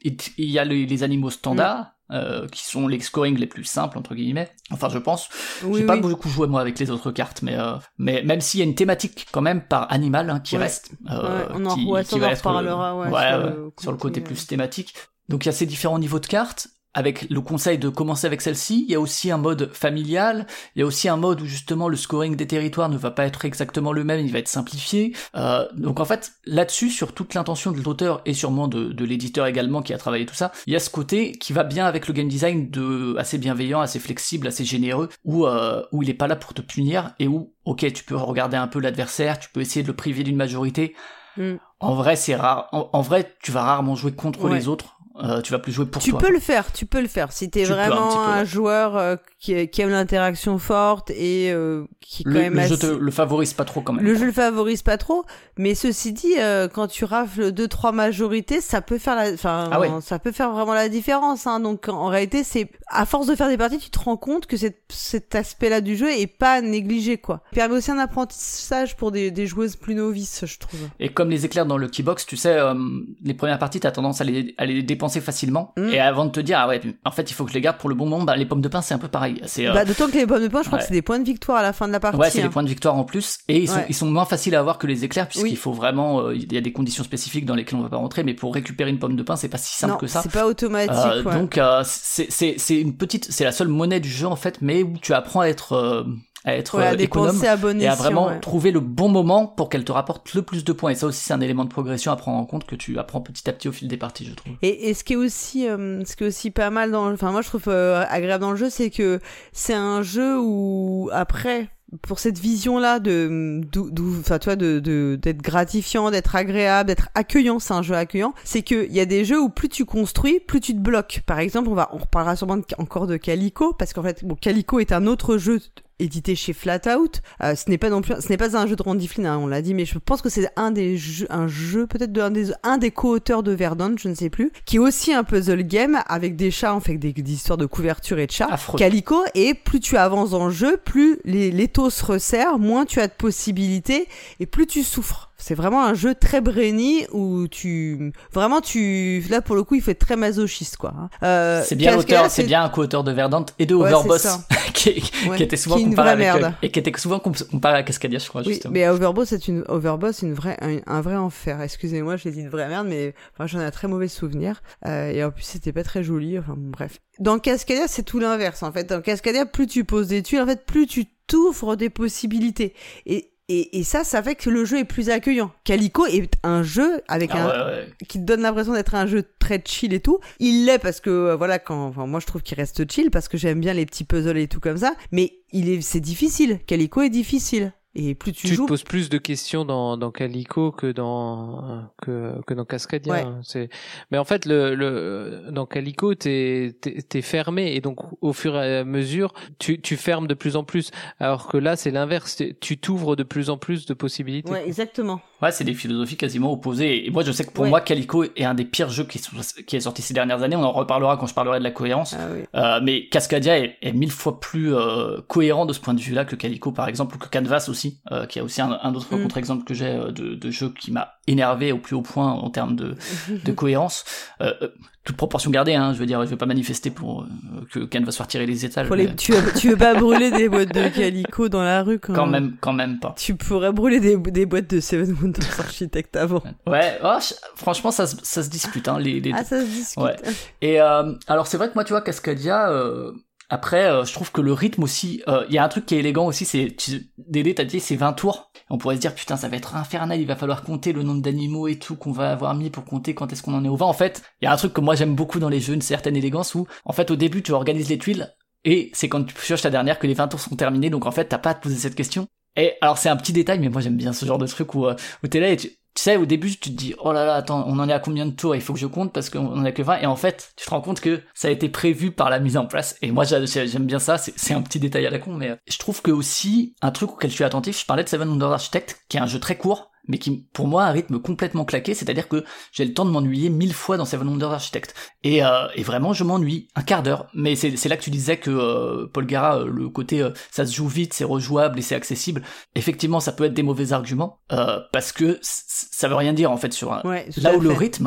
il y a les, les animaux standards. Mm. Euh, qui sont les scoring les plus simples entre guillemets. Enfin, je pense. Oui, J'ai oui. pas beaucoup joué moi avec les autres cartes, mais euh, mais même s'il y a une thématique quand même par animal hein, qui ouais. reste, euh, ouais, on en, qui, ouais, qui va être reparlera, ouais, ouais, sur, ouais, le sur le côté euh... plus thématique. Donc il y a ces différents niveaux de cartes. Avec le conseil de commencer avec celle-ci, il y a aussi un mode familial, il y a aussi un mode où justement le scoring des territoires ne va pas être exactement le même, il va être simplifié. Euh, donc en fait, là-dessus, sur toute l'intention de l'auteur et sûrement de, de l'éditeur également qui a travaillé tout ça, il y a ce côté qui va bien avec le game design de assez bienveillant, assez flexible, assez généreux, où euh, où il est pas là pour te punir et où, ok, tu peux regarder un peu l'adversaire, tu peux essayer de le priver d'une majorité. Mm. En vrai, c'est rare. En, en vrai, tu vas rarement jouer contre ouais. les autres. Euh, tu vas plus jouer pour tu toi. Tu peux le faire, tu peux le faire. Si t'es tu vraiment un, un joueur euh, qui, qui aime l'interaction forte et euh, qui quand le, même le assez... jeu te, le favorise pas trop quand même. Le jeu le favorise pas trop, mais ceci dit, euh, quand tu rafles deux trois majorités, ça peut faire la, enfin, ah ouais. ça peut faire vraiment la différence. Hein. Donc en réalité, c'est à force de faire des parties, tu te rends compte que cet, cet aspect-là du jeu est pas négligé, quoi. Il permet aussi un apprentissage pour des, des joueuses plus novices, je trouve. Et comme les éclairs dans le keybox, tu sais, euh, les premières parties, t'as tendance à les, à les dépenser facilement. Mmh. Et avant de te dire, ah ouais, en fait, il faut que je les garde pour le bon moment, bah, les pommes de pain, c'est un peu pareil. C'est, euh... Bah, d'autant que les pommes de pain, je crois ouais. que c'est des points de victoire à la fin de la partie. Ouais, c'est hein. des points de victoire en plus. Et ils sont, ouais. ils sont moins faciles à avoir que les éclairs, puisqu'il oui. faut vraiment, euh, il y a des conditions spécifiques dans lesquelles on va pas rentrer, mais pour récupérer une pomme de pain, c'est pas si simple non, que ça. C'est pas automatique, euh, ouais. Donc, euh, c'est, c'est, c'est une petite, c'est la seule monnaie du jeu, en fait, mais où tu apprends à être, euh, à être ouais, à euh, économe à bon et à escient, vraiment ouais. trouver le bon moment pour qu'elle te rapporte le plus de points. Et ça aussi, c'est un élément de progression à prendre en compte que tu apprends petit à petit au fil des parties, je trouve. Et, et ce qui est aussi, euh, ce qui est aussi pas mal dans, enfin moi je trouve euh, agréable dans le jeu, c'est que c'est un jeu où après, pour cette vision-là de, d'où, enfin tu vois, de, de, d'être gratifiant, d'être agréable, d'être accueillant, c'est un jeu accueillant. C'est que il y a des jeux où plus tu construis, plus tu te bloques. Par exemple, on va, on reparlera sûrement de, encore de Calico, parce qu'en fait, bon, Calico est un autre jeu édité chez Flatout. Euh, ce n'est pas non plus, ce n'est pas un jeu de Ron Difflin, hein, on l'a dit, mais je pense que c'est un des jeux, un jeu peut-être de un des, un des co-auteurs de Verdun, je ne sais plus, qui est aussi un puzzle game avec des chats, en fait, des, des histoires de couverture et de chats. Affreux. Calico, et plus tu avances dans le jeu, plus les, les taux se resserrent, moins tu as de possibilités et plus tu souffres. C'est vraiment un jeu très brainy où tu, vraiment tu, là pour le coup il faut être très masochiste quoi. Euh, c'est bien l'auteur, c'est... c'est bien un co-auteur de Verdant et de ouais, Overboss qui, ouais, qui était souvent qui comparé avec merde. et qui était souvent comparé à Cascadia, je crois. Oui, justement. mais Overboss c'est une Overboss une vraie un, un vrai enfer. Excusez-moi, j'ai dit une vraie merde, mais enfin j'en ai un très mauvais souvenir euh, et en plus c'était pas très joli. Enfin bon, bref. Dans Cascadia c'est tout l'inverse en fait. Dans Cascadia plus tu poses des tuiles en fait plus tu t'ouvres des possibilités et Et, et ça, ça fait que le jeu est plus accueillant. Calico est un jeu avec ah un ouais, ouais. qui te donne l'impression d'être un jeu très chill et tout. Il l'est parce que euh, voilà, quand enfin moi je trouve qu'il reste chill parce que j'aime bien les petits puzzles et tout comme ça. Mais il est, c'est difficile. Calico est difficile. Et plus tu, tu joues, te poses plus de questions dans dans Calico que dans que que dans Cascadia. Ouais. Hein. C'est mais en fait le le dans Calico t'es t'es t'es fermé et donc au fur et à mesure tu tu fermes de plus en plus. Alors que là c'est l'inverse. Tu t'ouvres de plus en plus de possibilités. Ouais, exactement. Ouais, c'est des philosophies quasiment opposées. Et moi, je sais que pour ouais. moi, Calico est un des pires jeux qui, sont, qui est sorti ces dernières années. On en reparlera quand je parlerai de la cohérence. Ah oui. euh, mais Cascadia est, est mille fois plus euh, cohérent de ce point de vue-là que Calico, par exemple, ou que Canvas aussi, euh, qui a aussi un, un autre mm. contre-exemple que j'ai euh, de, de jeu qui m'a énervé au plus haut point en termes de, de cohérence. Euh, toute proportion gardée, hein, je veux dire, je vais pas manifester pour euh, que Canvas soit retiré les étals. Les, mais... tu, veux, tu veux pas brûler des boîtes de Calico dans la rue quand, quand même, quand même pas. Tu pourrais brûler des, des boîtes de Seven Wonders Architect avant. Ouais, oh, je, franchement, ça, ça se discute, hein, les, les Ah, deux. ça se discute. Ouais. Et euh, alors, c'est vrai que moi, tu vois, Cascadia, euh, après, euh, je trouve que le rythme aussi, il euh, y a un truc qui est élégant aussi, c'est, tu, Dédé, t'as dit, c'est vingt tours. On pourrait se dire, putain, ça va être infernal, il va falloir compter le nombre d'animaux et tout qu'on va avoir mis pour compter quand est-ce qu'on en est au vingt. En fait, il y a un truc que moi j'aime beaucoup dans les jeux, une certaine élégance où, en fait, au début, tu organises les tuiles, et c'est quand tu pioches ta dernière que les vingt tours sont terminés, donc en fait, t'as pas à te poser cette question. Et alors, c'est un petit détail, mais moi j'aime bien ce genre de truc où, euh, où t'es là et tu, tu sais, au début, tu te dis, oh là là, attends, on en est à combien de tours? Il faut que je compte parce qu'on en a que vingt. Et en fait, tu te rends compte que ça a été prévu par la mise en place. Et moi, j'aime bien ça. C'est, c'est un petit détail à la con, mais je trouve que aussi, un truc auquel je suis attentif, je parlais de Seven Wonders Architect, qui est un jeu très court, mais qui, pour moi, a un rythme complètement claqué. C'est-à-dire que j'ai le temps de m'ennuyer mille fois dans Seven Wonders Architect. Et, euh, et vraiment, je m'ennuie un quart d'heure. Mais c'est, c'est là que tu disais que, euh, Paul Gara, euh, le côté, euh, ça se joue vite, c'est rejouable et c'est accessible. Effectivement, ça peut être des mauvais arguments, euh, parce que c- ça veut rien dire, en fait, sur un... Ouais, là où le rythme,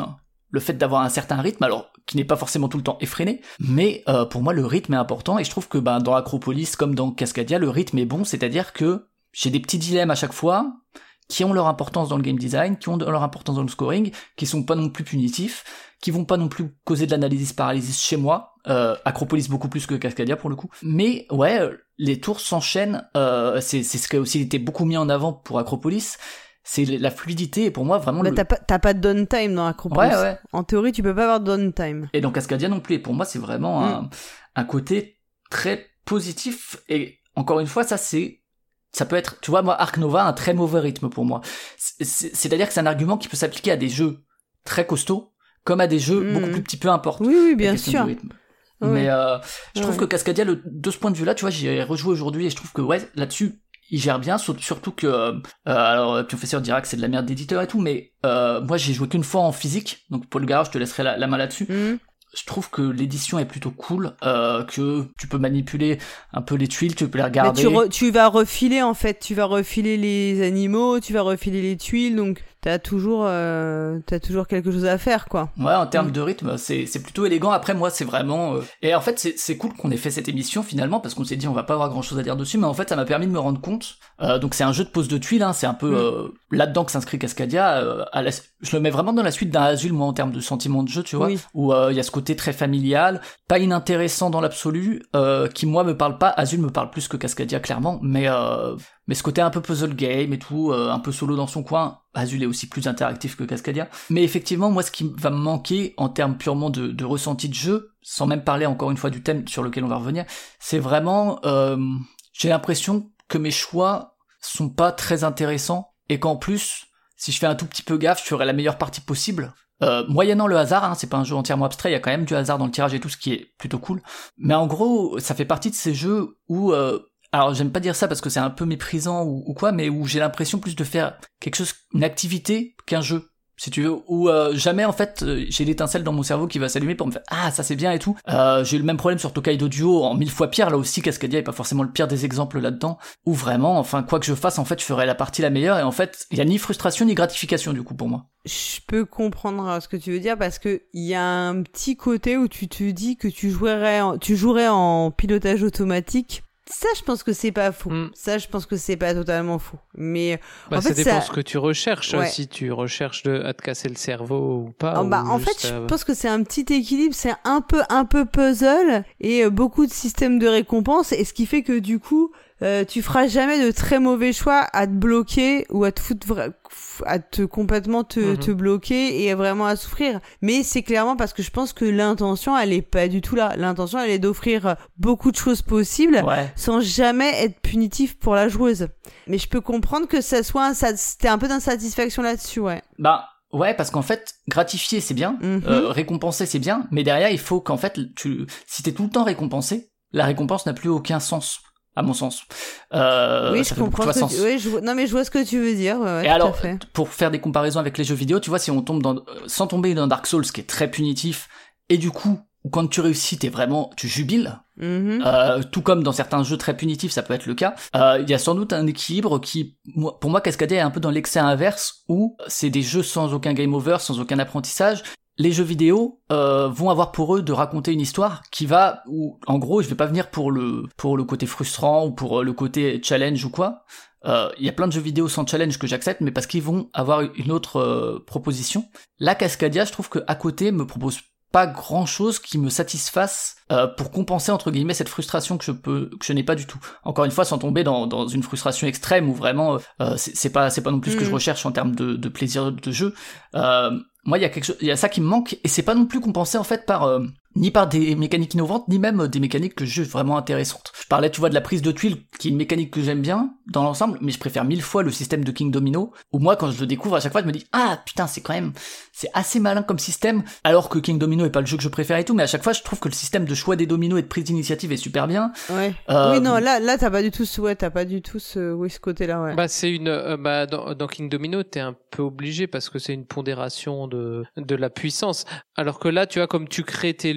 le fait d'avoir un certain rythme, alors qui n'est pas forcément tout le temps effréné, mais euh, pour moi le rythme est important, et je trouve que ben, dans Acropolis comme dans Cascadia, le rythme est bon, c'est-à-dire que j'ai des petits dilemmes à chaque fois, qui ont leur importance dans le game design, qui ont leur importance dans le scoring, qui sont pas non plus punitifs, qui vont pas non plus causer de l'analysis paralysis chez moi, euh, Acropolis beaucoup plus que Cascadia pour le coup, mais ouais, les tours s'enchaînent, euh, c'est, c'est ce qui a aussi été beaucoup mis en avant pour Acropolis, c'est la fluidité, et pour moi vraiment bah, le... t'as pas t'as pas de downtime dans Acropolis. Ouais, ouais. En théorie, tu peux pas avoir de downtime. Et dans Cascadia non plus. Et pour moi, c'est vraiment mm. un, un côté très positif. Et encore une fois, ça c'est, ça peut être, tu vois, moi, Ark Nova a un très mauvais rythme pour moi. C'est, c'est, c'est-à-dire que c'est un argument qui peut s'appliquer à des jeux très costauds, comme à des jeux mm. beaucoup plus petits, peu importe. Oui, oui, bien sûr. Oui. Mais euh, je trouve ouais. que Cascadia, le, de ce point de vue-là, tu vois, j'y ai rejoué aujourd'hui et je trouve que ouais, là-dessus. Il gère bien, surtout que, euh, alors, le professeur dira que c'est de la merde d'éditeur et tout, mais euh, moi j'ai joué qu'une fois en physique, donc pour le garage je te laisserai la, la main là-dessus. Mmh. Je trouve que l'édition est plutôt cool, euh, que tu peux manipuler un peu les tuiles, tu peux les regarder. Mais tu, re, tu vas refiler en fait, tu vas refiler les animaux, tu vas refiler les tuiles, donc t'as toujours, euh, t'as toujours quelque chose à faire, quoi. Ouais, en termes mmh. de rythme, c'est, c'est plutôt élégant. Après, moi, c'est vraiment... Euh... Et en fait, c'est, c'est cool qu'on ait fait cette émission, finalement, parce qu'on s'est dit, on va pas avoir grand-chose à dire dessus, mais en fait, ça m'a permis de me rendre compte. Euh, donc, c'est un jeu de pose de tuiles, hein, c'est un peu mmh. euh, là-dedans que s'inscrit Cascadia. Euh, à la... Je le mets vraiment dans la suite d'un Azul, moi, en termes de sentiment de jeu, tu vois, oui. où il euh, y a ce côté très familial, pas inintéressant dans l'absolu, euh, qui, moi, me parle pas. Azul me parle plus que Cascadia, clairement, mais... Euh... Mais ce côté un peu puzzle game et tout, euh, un peu solo dans son coin, Azul est aussi plus interactif que Cascadia. Mais effectivement, moi, ce qui va me manquer en termes purement de, de ressenti de jeu, sans même parler encore une fois du thème sur lequel on va revenir, c'est vraiment, euh, j'ai l'impression que mes choix sont pas très intéressants et qu'en plus, si je fais un tout petit peu gaffe, je ferai la meilleure partie possible. Euh, moyennant le hasard, hein, c'est pas un jeu entièrement abstrait, il y a quand même du hasard dans le tirage et tout, ce qui est plutôt cool. Mais en gros, ça fait partie de ces jeux où... Euh, alors j'aime pas dire ça parce que c'est un peu méprisant ou, ou quoi, mais où j'ai l'impression plus de faire quelque chose, une activité qu'un jeu, si tu veux, où euh, jamais en fait euh, j'ai l'étincelle dans mon cerveau qui va s'allumer pour me faire ah ça c'est bien et tout. Euh, j'ai eu le même problème sur Tokaido Duo en mille fois pire, là aussi Cascadia est pas forcément le pire des exemples là-dedans, où vraiment, enfin quoi que je fasse en fait je ferai la partie la meilleure et en fait il y a ni frustration ni gratification du coup pour moi. Je peux comprendre ce que tu veux dire parce que il y a un petit côté où tu te dis que tu jouerais en, tu jouerais en pilotage automatique. Ça, je pense que c'est pas faux. Mm. Ça, je pense que c'est pas totalement faux. Mais bah, en ça fait, dépend ça... ce que tu recherches. Ouais. Si tu recherches de... à te casser le cerveau ou pas. Oh, ou bah, en fait, à... je pense que c'est un petit équilibre. C'est un peu, un peu puzzle et beaucoup de systèmes de récompense. Et ce qui fait que du coup, euh, tu feras jamais de très mauvais choix à te bloquer ou à te foutre, vra... à te complètement te, mm-hmm. te bloquer et vraiment à souffrir. Mais c'est clairement parce que je pense que l'intention, elle est pas du tout là. L'intention, elle est d'offrir beaucoup de choses possibles ouais. sans jamais être punitif pour la joueuse. Mais je peux comprendre que ça soit un, ça, t'es un peu d'insatisfaction là-dessus, ouais. Bah, ouais, parce qu'en fait, gratifier, c'est bien. Mm-hmm. Euh, récompenser, c'est bien. Mais derrière, il faut qu'en fait, tu, si t'es tout le temps récompensé, la récompense n'a plus aucun sens. À mon sens. Euh, oui, ça je comprends. Ce que tu... oui, je... Non, mais je vois ce que tu veux dire. Ouais, et alors, pour faire des comparaisons avec les jeux vidéo, tu vois, si on tombe dans, sans tomber dans Dark Souls, qui est très punitif, et du coup, quand tu réussis, t'es vraiment, tu jubiles. Mm-hmm. Euh, tout comme dans certains jeux très punitifs, ça peut être le cas. Euh, il y a sans doute un équilibre qui, pour moi, Cascadia est un peu dans l'excès inverse, où c'est des jeux sans aucun game over, sans aucun apprentissage. Les jeux vidéo euh, vont avoir pour eux de raconter une histoire qui va, où, en gros, je vais pas venir pour le pour le côté frustrant ou pour le côté challenge ou quoi. Il euh, y a plein de jeux vidéo sans challenge que j'accepte, mais parce qu'ils vont avoir une autre euh, proposition. Là, Cascadia, je trouve que à côté me propose pas grand chose qui me satisfasse euh, pour compenser entre guillemets cette frustration que je peux que je n'ai pas du tout. Encore une fois, sans tomber dans dans une frustration extrême où vraiment euh, c'est, c'est pas c'est pas non plus mmh. ce que je recherche en termes de de plaisir de jeu. Euh, Moi, il y a quelque chose, il y a ça qui me manque, et c'est pas non plus compensé en fait par euh, ni par des mécaniques innovantes, ni même des mécaniques que je juge vraiment intéressantes. Je parlais, tu vois, de la prise de tuiles, qui est une mécanique que j'aime bien dans l'ensemble, mais je préfère mille fois le système de King Domino, où moi, quand je le découvre à chaque fois, je me dis ah putain, c'est quand même, c'est assez malin comme système, alors que King Domino est pas le jeu que je préfère et tout, mais à chaque fois, je trouve que le système de choix des dominos et de prise d'initiative est super bien. Ouais. Euh... Oui, non, là, là, t'as pas du tout ce, ouais, t'as pas du tout ce, oui, ce côté-là, ouais. Bah, c'est une, euh, bah, dans, dans King Domino, t'es un peu obligé parce que c'est une pondération de, de la puissance. Alors que là, tu vois, comme tu crées tes lots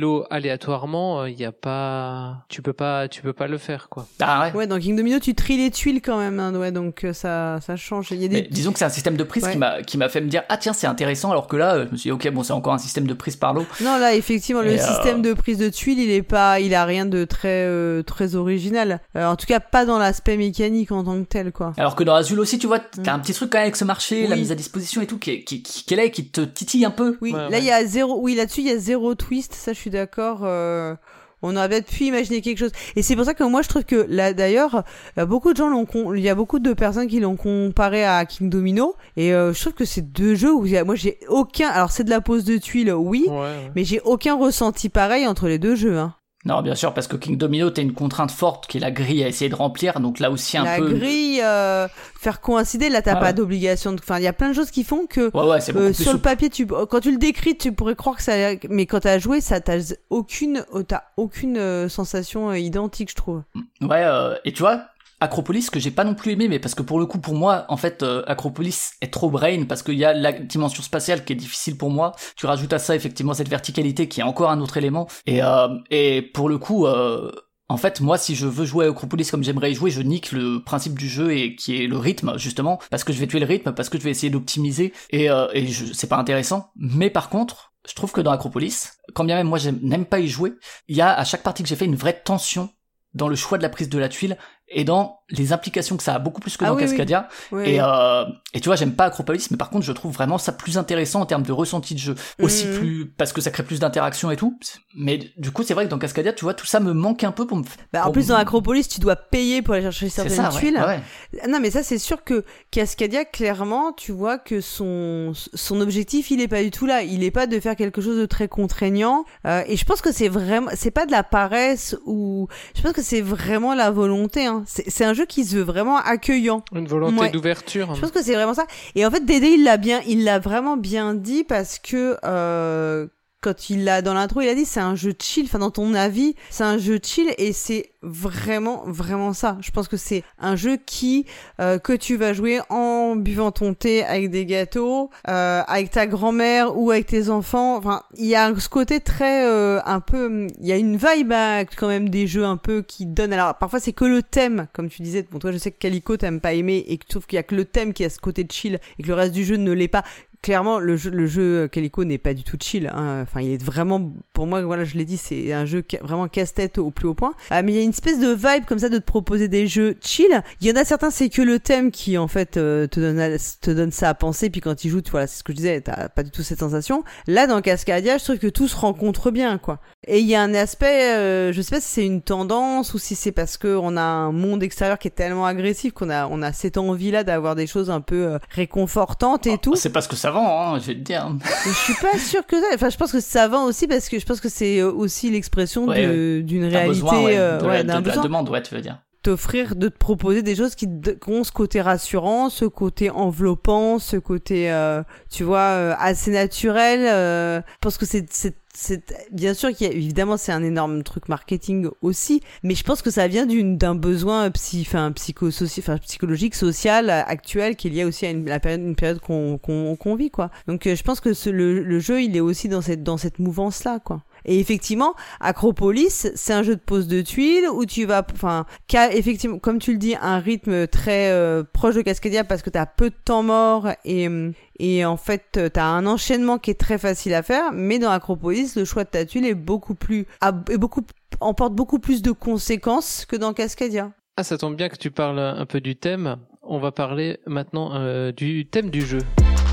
l'eau aléatoirement, il y a pas, tu peux pas, tu peux pas le faire, quoi. Ah ouais. Ouais, dans King Domino, tu tries les tuiles quand même, hein, ouais, donc ça, ça change. Il y a des... Mais disons que c'est un système de prise ouais. qui m'a, qui m'a fait me dire, ah tiens, c'est intéressant, alors que là, je me suis dit, ok, bon, c'est encore un système de prise par l'eau. Non, là, effectivement, Et le euh... système de prise de tuiles, il est pas, il a rien de très, euh, très original. Euh, en tout cas, pas dans l'aspect mécanique en tant que tel, quoi. Alors que dans Azul aussi, tu vois, t'as mm. un petit truc quand même avec ce marché, oui. la mise à disposition et tout, qui est, qui, qui, qui est là et qui te titille un peu. Oui, ouais, là, ouais. il y a zéro, oui, là-dessus, il y a zéro twist, ça, je suis d'accord, euh... on aurait peut-être pu imaginer quelque chose. Et c'est pour ça que moi, je trouve que là, d'ailleurs, beaucoup de gens l'ont, con... il y a beaucoup de personnes qui l'ont comparé à King Domino. Et euh, je trouve que c'est deux jeux où il y a... moi, j'ai aucun, alors c'est de la pose de tuiles, oui, ouais, ouais. mais j'ai aucun ressenti pareil entre les deux jeux, hein. Non, bien sûr, parce que King Domino, t'as une contrainte forte qui est la grille à essayer de remplir, donc là aussi un la peu... La grille, euh, faire coïncider, là t'as ah, pas ouais. d'obligation, de... enfin il y a plein de choses qui font que ouais, ouais, c'est beaucoup euh, plus sur le souple. papier, tu... quand tu le décris, tu pourrais croire que ça... Mais quand t'as joué, ça t'as aucune, t'as aucune euh, sensation euh, identique, je trouve. Ouais, euh, et tu vois... Acropolis que j'ai pas non plus aimé, mais parce que pour le coup pour moi en fait euh, Acropolis est trop brain parce qu'il y a la dimension spatiale qui est difficile pour moi, tu rajoutes à ça effectivement cette verticalité qui est encore un autre élément et euh, et pour le coup euh, en fait moi si je veux jouer à Acropolis comme j'aimerais y jouer, je nique le principe du jeu et qui est le rythme justement parce que je vais tuer le rythme, parce que je vais essayer d'optimiser et euh, et je, c'est pas intéressant. Mais par contre je trouve que dans Acropolis, quand bien même moi je n'aime pas y jouer, il y a à chaque partie que j'ai fait une vraie tension dans le choix de la prise de la tuile et dans les implications que ça a beaucoup plus que ah, dans oui, Cascadia. Oui. Et, Oui. euh, et tu vois, j'aime pas Acropolis, mais par contre, je trouve vraiment ça plus intéressant en termes de ressenti de jeu. Aussi mmh. plus, parce que ça crée plus d'interaction et tout. Mais du coup, c'est vrai que dans Cascadia, tu vois, tout ça me manque un peu pour me Bah, pour en plus, me... dans Acropolis, tu dois payer pour aller chercher certaines c'est ça, ouais, tuiles. ouais. Non, mais ça, c'est sûr que Cascadia, clairement, tu vois que son, son objectif, il est pas du tout là. Il est pas de faire quelque chose de très contraignant. Euh, et je pense que c'est vraiment, c'est pas de la paresse ou, je pense que c'est vraiment la volonté, hein. C'est, c'est un jeu qui se veut vraiment accueillant. Une volonté Ouais. d'ouverture. Je pense que c'est vraiment ça. Et en fait, Dédé, il l'a bien, il l'a vraiment bien dit parce que, euh, quand il l'a dans l'intro, il a dit c'est un jeu chill. Enfin, dans ton avis, c'est un jeu chill et c'est vraiment, vraiment ça. Je pense que c'est un jeu qui euh, que tu vas jouer en buvant ton thé avec des gâteaux, euh, avec ta grand-mère ou avec tes enfants. Enfin, il y a ce côté très euh, un peu, il y a une vibe hein, quand même des jeux un peu qui donnent. Alors parfois c'est que le thème, comme tu disais. Bon, toi je sais que Calico t'aimes pas aimer et que tu trouves qu'il y a que le thème qui a ce côté chill et que le reste du jeu ne l'est pas. Clairement, le jeu, le jeu Calico n'est pas du tout chill, hein. Enfin, il est vraiment, pour moi, voilà, je l'ai dit, c'est un jeu ca- vraiment casse-tête au plus haut point. Ah, mais il y a une espèce de vibe comme ça de te proposer des jeux chill. Il y en a certains, c'est que le thème qui, en fait, euh, te donne, à, te donne ça à penser. Puis quand tu joues, tu, voilà, c'est ce que je disais, t'as pas du tout cette sensation. Là, dans Cascadia, je trouve que tout se rencontre bien, quoi. Et il y a un aspect, euh, je sais pas si c'est une tendance ou si c'est parce que on a un monde extérieur qui est tellement agressif qu'on a, on a cette envie-là d'avoir des choses un peu euh, réconfortantes et Oh, tout. c'est parce que ça vend, hein, je vais te dire. Je suis pas sûre que ça. Enfin, je pense que ça vend aussi parce que je pense que c'est aussi l'expression Ouais, de, ouais. d'une Un réalité, besoin, ouais, euh, de, ouais, la, d'un de, de la besoin. demande, ouais, tu veux dire. T'offrir, de te proposer des choses qui, de, qui ont ce côté rassurant, ce côté enveloppant, ce côté, euh, tu vois, euh, assez naturel. Euh, parce que c'est, c'est, c'est, bien sûr qu'il y a, évidemment, c'est un énorme truc marketing aussi, mais je pense que ça vient d'une, d'un besoin psy, enfin, psychosoci, enfin, psychologique, social, actuel, qui est lié aussi à une, la période, une période qu'on, qu'on, qu'on vit, quoi. Donc, euh, je pense que ce, le, le jeu, il est aussi dans cette, dans cette mouvance-là, quoi. Et effectivement, Acropolis, c'est un jeu de pose de tuiles où tu vas, enfin, qui a effectivement, comme tu le dis, un rythme très euh, proche de Cascadia parce que t'as peu de temps mort et et en fait t'as un enchaînement qui est très facile à faire. Mais dans Acropolis, le choix de ta tuile est beaucoup plus, est beaucoup, emporte beaucoup plus de conséquences que dans Cascadia. Ah, ça tombe bien que tu parles un peu du thème. On va parler maintenant euh, du thème du jeu.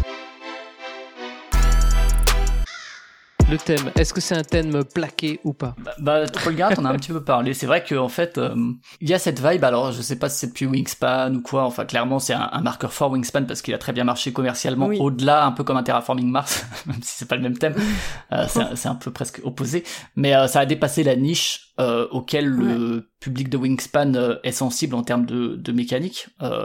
Le thème, est-ce que c'est un thème plaqué ou pas? Bah, bah Polgar, t'en as un petit peu parlé. C'est vrai qu'en fait, euh, il y a cette vibe. Alors, je sais pas si c'est depuis Wingspan ou quoi. Enfin, clairement, c'est un, un marqueur fort Wingspan parce qu'il a très bien marché commercialement. Oui. Au-delà, un peu comme un Terraforming Mars, même si c'est pas le même thème. Euh, c'est, un, c'est un peu presque opposé. Mais euh, ça a dépassé la niche euh, auquel ouais. le public de Wingspan euh, est sensible en termes de, de mécanique, euh, qui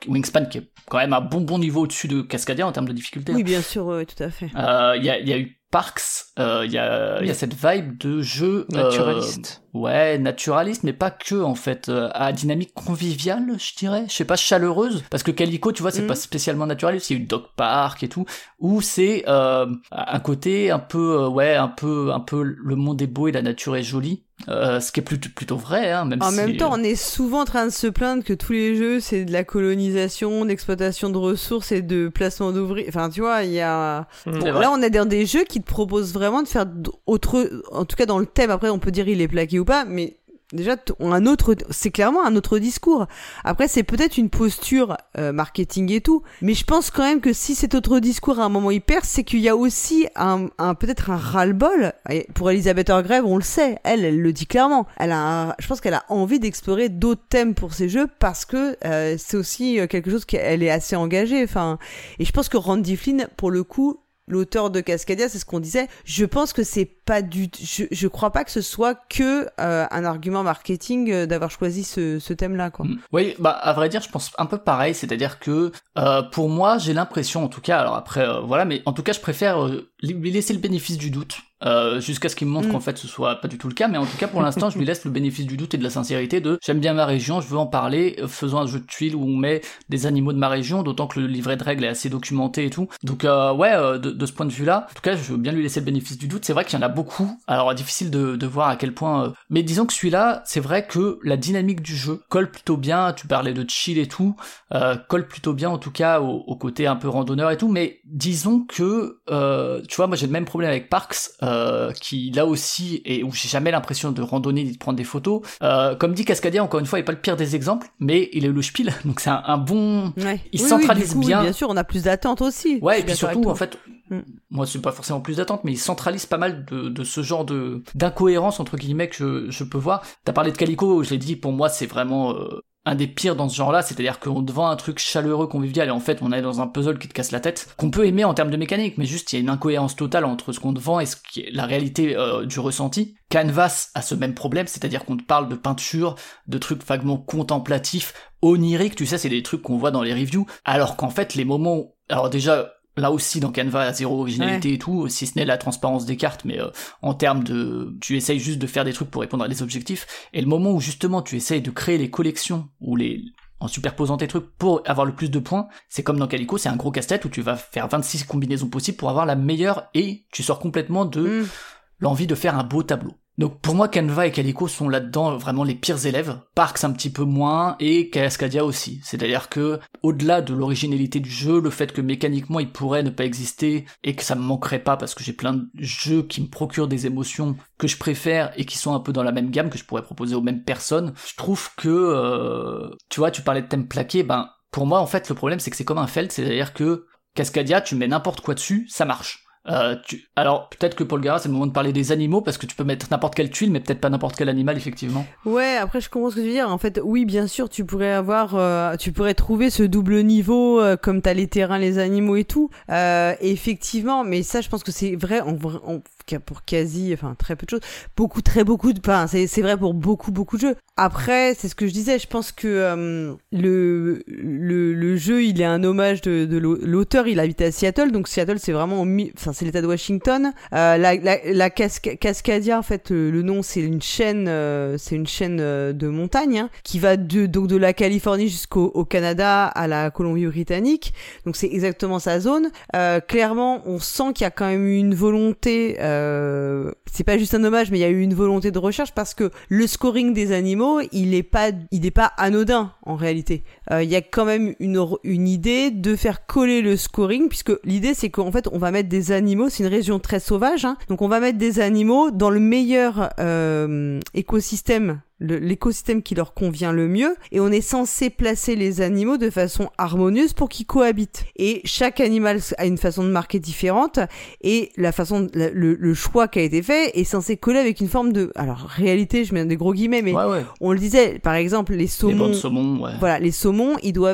Wingspan qui est quand même un bon bon niveau au-dessus de Cascadia en termes de difficulté. Oui, bien sûr, oui, tout à fait. Il euh, y, a, y a eu Parks, il euh, y, a, oui. y a cette vibe de jeu... Naturaliste. Euh, ouais, naturaliste, mais pas que, en fait. Euh, à dynamique conviviale, je dirais. Je sais pas, chaleureuse. Parce que Calico, tu vois, c'est mm. pas spécialement naturaliste. Il y a eu Dog Park et tout. Où c'est euh, un côté un peu... Euh, ouais, un peu, un peu... Le monde est beau et la nature est jolie. Euh, ce qui est plutôt, plutôt vrai, hein, même en si... même temps, on est souvent en train de se plaindre que tous les jeux, c'est de la colonisation, d'exploitation de ressources et de placement d'ouvriers. Enfin, tu vois, il y a... Mmh, bon, là, on est dans des jeux qui te proposent vraiment de faire autre... En tout cas, dans le thème, après, on peut dire il est plaqué ou pas, mais... Déjà, un autre, c'est clairement un autre discours. Après, c'est peut-être une posture euh, marketing et tout, mais je pense quand même que si cet autre discours à un moment il perce, c'est qu'il y a aussi un, un peut-être un ras-le-bol. Et pour Elisabeth Hargrave, on le sait, elle, elle le dit clairement. Elle a, un, je pense qu'elle a envie d'explorer d'autres thèmes pour ses jeux parce que euh, c'est aussi quelque chose qu'elle est assez engagée. Enfin, et je pense que Randy Flynn, pour le coup. L'auteur de Cascadia, c'est ce qu'on disait. Je pense que c'est pas du, je, je crois pas que ce soit que euh, un argument marketing euh, d'avoir choisi ce, ce thème-là, quoi. Mmh. Oui, bah à vrai dire, je pense un peu pareil. C'est-à-dire que euh, pour moi, j'ai l'impression, en tout cas, alors après, euh, voilà, mais en tout cas, je préfère euh, lui laisser le bénéfice du doute. Euh, jusqu'à ce qu'il me montre mmh. qu'en fait ce soit pas du tout le cas, mais en tout cas pour l'instant je lui laisse le bénéfice du doute et de la sincérité de j'aime bien ma région, je veux en parler, faisons un jeu de tuiles où on met des animaux de ma région, d'autant que le livret de règles est assez documenté et tout, donc euh, ouais euh, de, de ce point de vue là, en tout cas je veux bien lui laisser le bénéfice du doute. C'est vrai qu'il y en a beaucoup, alors difficile de, de voir à quel point, euh... mais disons que celui-là c'est vrai que la dynamique du jeu colle plutôt bien, tu parlais de chill et tout, euh, colle plutôt bien en tout cas au, au côté un peu randonneur et tout, mais disons que euh, tu vois moi j'ai le même problème avec Parks euh, qui là aussi, et où j'ai jamais l'impression de randonner ni de prendre des photos. Euh, comme dit Cascadia, encore une fois, il est pas le pire des exemples, mais il est le spiel, donc c'est un, un bon... Ouais. Il oui, centralise oui, du coup, bien. Oui, bien sûr, on a plus d'attentes aussi. Ouais, et puis surtout, en fait, mm. moi c'est pas forcément plus d'attentes, mais il centralise pas mal de, de ce genre de d'incohérence, entre guillemets, que je, je peux voir. T'as parlé de Calico, je l'ai dit, pour moi c'est vraiment... Euh, un des pires dans ce genre-là, c'est-à-dire qu'on te vend un truc chaleureux, convivial, et en fait on est dans un puzzle qui te casse la tête, qu'on peut aimer en termes de mécanique, mais juste il y a une incohérence totale entre ce qu'on te vend et ce qui est la réalité euh, du ressenti. Canvas a ce même problème, c'est-à-dire qu'on te parle de peinture, de trucs vaguement contemplatifs, oniriques, tu sais, c'est des trucs qu'on voit dans les reviews, alors qu'en fait les moments où... Alors déjà... Là aussi, dans Canva, zéro originalité ouais. et tout, si ce n'est la transparence des cartes, mais euh, en termes de... Tu essayes juste de faire des trucs pour répondre à des objectifs, et le moment où justement tu essayes de créer les collections, ou les... en superposant tes trucs pour avoir le plus de points, c'est comme dans Calico, c'est un gros casse-tête où tu vas faire vingt-six combinaisons possibles pour avoir la meilleure, et tu sors complètement de mm. l'envie de faire un beau tableau. Donc pour moi, Canva et Calico sont là-dedans vraiment les pires élèves, Parks un petit peu moins, et Cascadia aussi. C'est-à-dire que, au-delà de l'originalité du jeu, le fait que mécaniquement il pourrait ne pas exister, et que ça me manquerait pas parce que j'ai plein de jeux qui me procurent des émotions que je préfère et qui sont un peu dans la même gamme, que je pourrais proposer aux mêmes personnes, je trouve que, euh, tu vois, tu parlais de thème plaqué, ben, pour moi en fait le problème c'est que c'est comme un Feld, c'est-à-dire que Cascadia, tu mets n'importe quoi dessus, ça marche. Euh, tu... Alors peut-être que pour le Gara c'est le moment de parler des animaux parce que tu peux mettre n'importe quelle tuile mais peut-être pas n'importe quel animal effectivement. Ouais, après je comprends ce que tu veux dire. En fait oui bien sûr tu pourrais avoir euh, tu pourrais trouver ce double niveau euh, comme t'as les terrains, les animaux et tout euh, effectivement, mais ça je pense que c'est vrai en vrai en... pour quasi enfin très peu de choses, beaucoup très beaucoup de enfin c'est c'est vrai pour beaucoup beaucoup de jeux. Après c'est ce que je disais, je pense que euh, le le le jeu il est un hommage de de l'auteur, il habite à Seattle donc Seattle c'est vraiment au mi... enfin c'est l'état de Washington. Euh, la la la Casca- Cascadia en fait le, le nom c'est une chaîne euh, c'est une chaîne euh, de montagne hein, qui va de donc de la Californie jusqu'au au Canada à la Colombie-Britannique. Donc c'est exactement sa zone. Euh, clairement on sent qu'il y a quand même eu une volonté euh, c'est pas juste un hommage mais il y a eu une volonté de recherche parce que le scoring des animaux il est pas il est pas anodin en réalité. Euh, il y a quand même une une idée de faire coller le scoring puisque l'idée c'est qu'en fait on va mettre des animaux, c'est une région très sauvage hein, donc on va mettre des animaux dans le meilleur euh, écosystème Le, l'écosystème qui leur convient le mieux et on est censé placer les animaux de façon harmonieuse pour qu'ils cohabitent et chaque animal a une façon de marquer différente et la façon le, le choix qui a été fait est censé coller avec une forme de alors réalité je mets des gros guillemets mais ouais, ouais. on le disait par exemple les saumons, les saumons ouais. voilà les saumons ils doivent être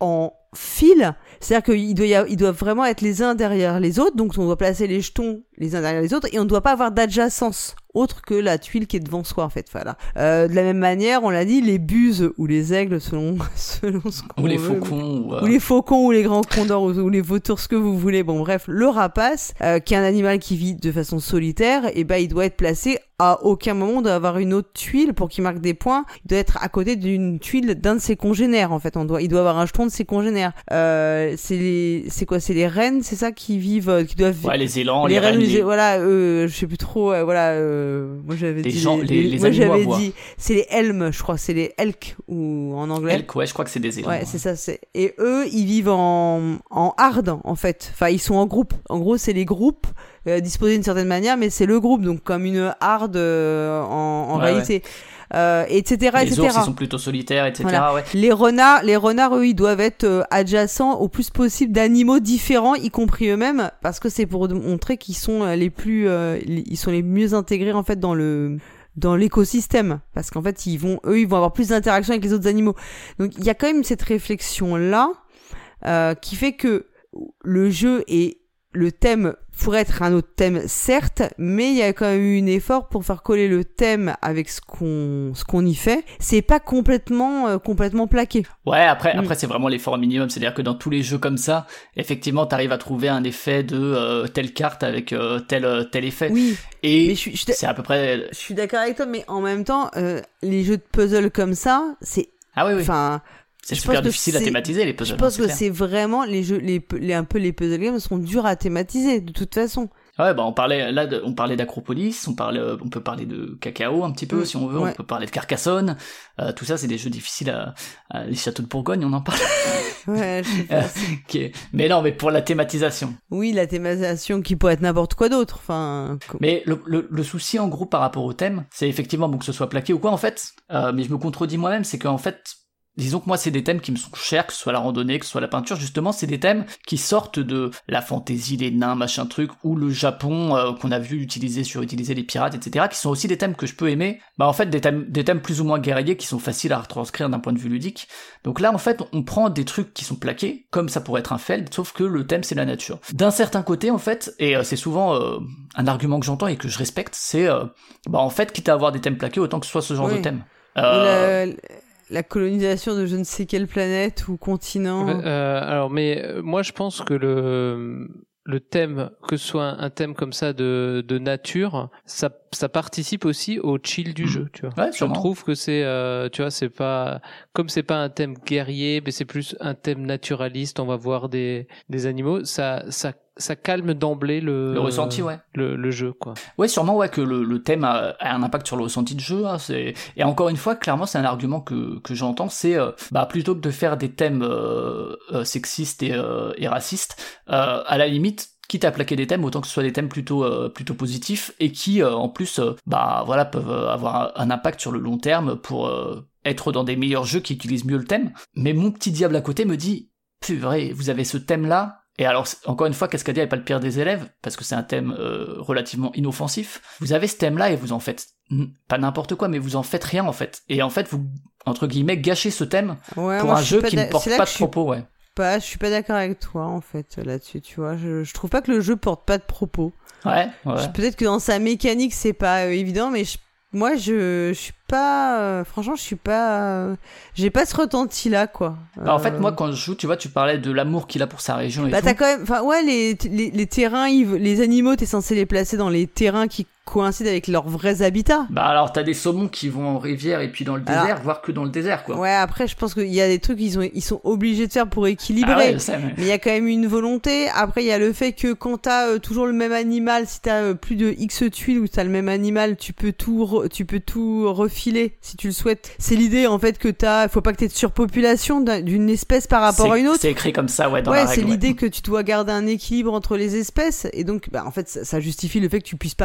en fil, c'est-à-dire qu'ils doivent, y avoir, ils doivent vraiment être les uns derrière les autres, donc on doit placer les jetons les uns derrière les autres, et on ne doit pas avoir d'adjacence autre que la tuile qui est devant soi, en fait. Voilà. Euh, de la même manière, on l'a dit, les buses ou les aigles, selon, selon ce qu'on Ou les veut, faucons. Ou, euh... ou les faucons, ou les grands condors, ou, ou les vautours, ce que vous voulez. Bon, bref, le rapace, euh, qui est un animal qui vit de façon solitaire, et ben, il doit être placé à aucun moment, on doit avoir une autre tuile pour qu'il marque des points. Il doit être à côté d'une tuile d'un de ses congénères, en fait. On doit, il doit avoir un jeton de ses congénères. Euh, c'est les, c'est quoi, c'est les rennes, c'est ça, qui vivent, qui doivent. Ouais, les élans, les, les rennes, rennes, les... voilà, euh, je sais plus trop, euh, voilà, euh, moi j'avais les dit. Gens, les, les, les moi j'avais bois. dit, c'est les elmes, je crois, c'est les elks, ou en anglais. Elk, ouais, je crois que c'est des élans. Ouais, ouais. c'est ça, c'est. Et eux, ils vivent en, en hard, en fait. Enfin, ils sont en groupe. En gros, c'est les groupes, euh, disposés d'une certaine manière, mais c'est le groupe, donc comme une hard, euh, en, en ouais, réalité. Ouais. Euh, et cetera, les et cetera. ours, ils sont plutôt solitaires, et cetera. Voilà. Ouais. Les renards, les renards, eux, ils doivent être euh, adjacents au plus possible d'animaux différents, y compris eux-mêmes, parce que c'est pour montrer qu'ils sont euh, les plus, euh, les, ils sont les mieux intégrés en fait dans le, dans l'écosystème, parce qu'en fait, ils vont, eux, ils vont avoir plus d'interaction avec les autres animaux. Donc, il y a quand même cette réflexion là euh, qui fait que le jeu est le thème pourrait être un autre thème, certes, mais il y a quand même eu un effort pour faire coller le thème avec ce qu'on, ce qu'on y fait. C'est pas complètement, euh, complètement plaqué. Ouais, après, mm. après, c'est vraiment l'effort minimum. C'est-à-dire que dans tous les jeux comme ça, effectivement, t'arrives à trouver un effet de euh, telle carte avec euh, tel, euh, tel effet. Oui. Et mais je suis, je c'est à peu près... Je suis d'accord avec toi, mais en même temps, euh, les jeux de puzzle comme ça, c'est... Ah oui, oui. Enfin... C'est super difficile à thématiser, les puzzles. Je pense hein, que clair. c'est vraiment les jeux, les, les un peu les puzzle games sont durs à thématiser de toute façon. Ouais, bah on parlait là, de, on parlait d'Acropolis, on parlait, on peut parler de Cacao un petit peu mmh, si on veut, ouais. On peut parler de Carcassonne. Euh, tout ça, c'est des jeux difficiles à, à les châteaux de Bourgogne, on en parle. Ouais, je sais pas. okay. Mais non, mais pour la thématisation. Oui, la thématisation qui pourrait être n'importe quoi d'autre. Enfin. Mais le, le, le souci en gros par rapport au thème, c'est effectivement bon que ce soit plaqué ou quoi en fait. Euh, mais je me contredis moi-même, c'est qu'en fait. Disons que moi, c'est des thèmes qui me sont chers, que ce soit la randonnée, que ce soit la peinture, justement, c'est des thèmes qui sortent de la fantaisie, les nains, machin truc, ou le Japon, euh, qu'on a vu utiliser sur utiliser les pirates, et cetera, qui sont aussi des thèmes que je peux aimer. Bah, en fait, des thèmes, des thèmes plus ou moins guerriers qui sont faciles à retranscrire d'un point de vue ludique. Donc là, en fait, on prend des trucs qui sont plaqués, comme ça pourrait être un Feld, sauf que le thème, c'est la nature. D'un certain côté, en fait, et euh, c'est souvent euh, un argument que j'entends et que je respecte, c'est, euh, bah, en fait, quitte à avoir des thèmes plaqués, autant que ce soit ce genre oui. de thème. Euh... La... La colonisation de je ne sais quelle planète ou continent. Euh, alors, mais moi, je pense que le le thème, que ce soit un thème comme ça de de nature, ça ça participe aussi au chill du mmh. jeu, tu vois. Ouais, je trouve que c'est, euh, tu vois, c'est pas comme c'est pas un thème guerrier, mais c'est plus un thème naturaliste. On va voir des des animaux. Ça ça ça calme d'emblée le, le ressenti, ouais. Le, le jeu, quoi. Ouais, sûrement, ouais, que le, le thème a, a un impact sur le ressenti de jeu, hein, c'est, et encore une fois, clairement, c'est un argument que, que j'entends, c'est, euh, bah, plutôt que de faire des thèmes, euh, euh, sexistes et, euh, et racistes, euh, à la limite, quitte à plaquer des thèmes, autant que ce soit des thèmes plutôt, euh, plutôt positifs, et qui, euh, en plus, euh, bah, voilà, peuvent avoir un impact sur le long terme pour, euh, être dans des meilleurs jeux qui utilisent mieux le thème. Mais mon petit diable à côté me dit, purée, vous avez ce thème-là, et alors, encore une fois, Cascadia est pas le pire des élèves, parce que c'est un thème euh, relativement inoffensif. Vous avez ce thème-là et vous en faites pas n'importe quoi, mais vous en faites rien, en fait. Et en fait, vous, entre guillemets, gâchez ce thème ouais, pour moi, un jeu qui da... ne porte pas de propos, ouais. Pas, je suis pas d'accord avec toi, en fait, là-dessus, tu vois. Je, je trouve pas que le jeu porte pas de propos. Ouais, ouais. Je, peut-être que dans sa mécanique, c'est pas euh, évident, mais je, moi, je, je suis pas... Euh, franchement, je suis pas... Euh, j'ai pas ce ressenti-là, quoi. Euh... Bah, en fait, moi, quand je joue, tu vois, tu parlais de l'amour qu'il a pour sa région et bah, tout. Bah, t'as quand même... Enfin, ouais, les, les, les terrains, ils, les animaux, t'es censé les placer dans les terrains qui coïncident avec leurs vrais habitats. Bah alors t'as des saumons qui vont en rivière et puis dans le désert, alors, voire que dans le désert, quoi. Ouais, après je pense qu'il y a des trucs qu'ils ont, ils sont obligés de faire pour équilibrer. Ah ouais, je sais, mais il y a quand même une volonté. Après il y a le fait que quand t'as euh, toujours le même animal, si t'as euh, plus de X tuiles ou t'as le même animal, tu peux tout, re, tu peux tout refiler si tu le souhaites. C'est l'idée en fait que t'as, faut pas que t'aies de surpopulation d'une espèce par rapport c'est, à une autre. C'est écrit comme ça, ouais, dans ouais, la règle. C'est l'idée ouais. que tu dois garder un équilibre entre les espèces et donc bah en fait ça, ça justifie le fait que tu puisses pas avoir qu'un seul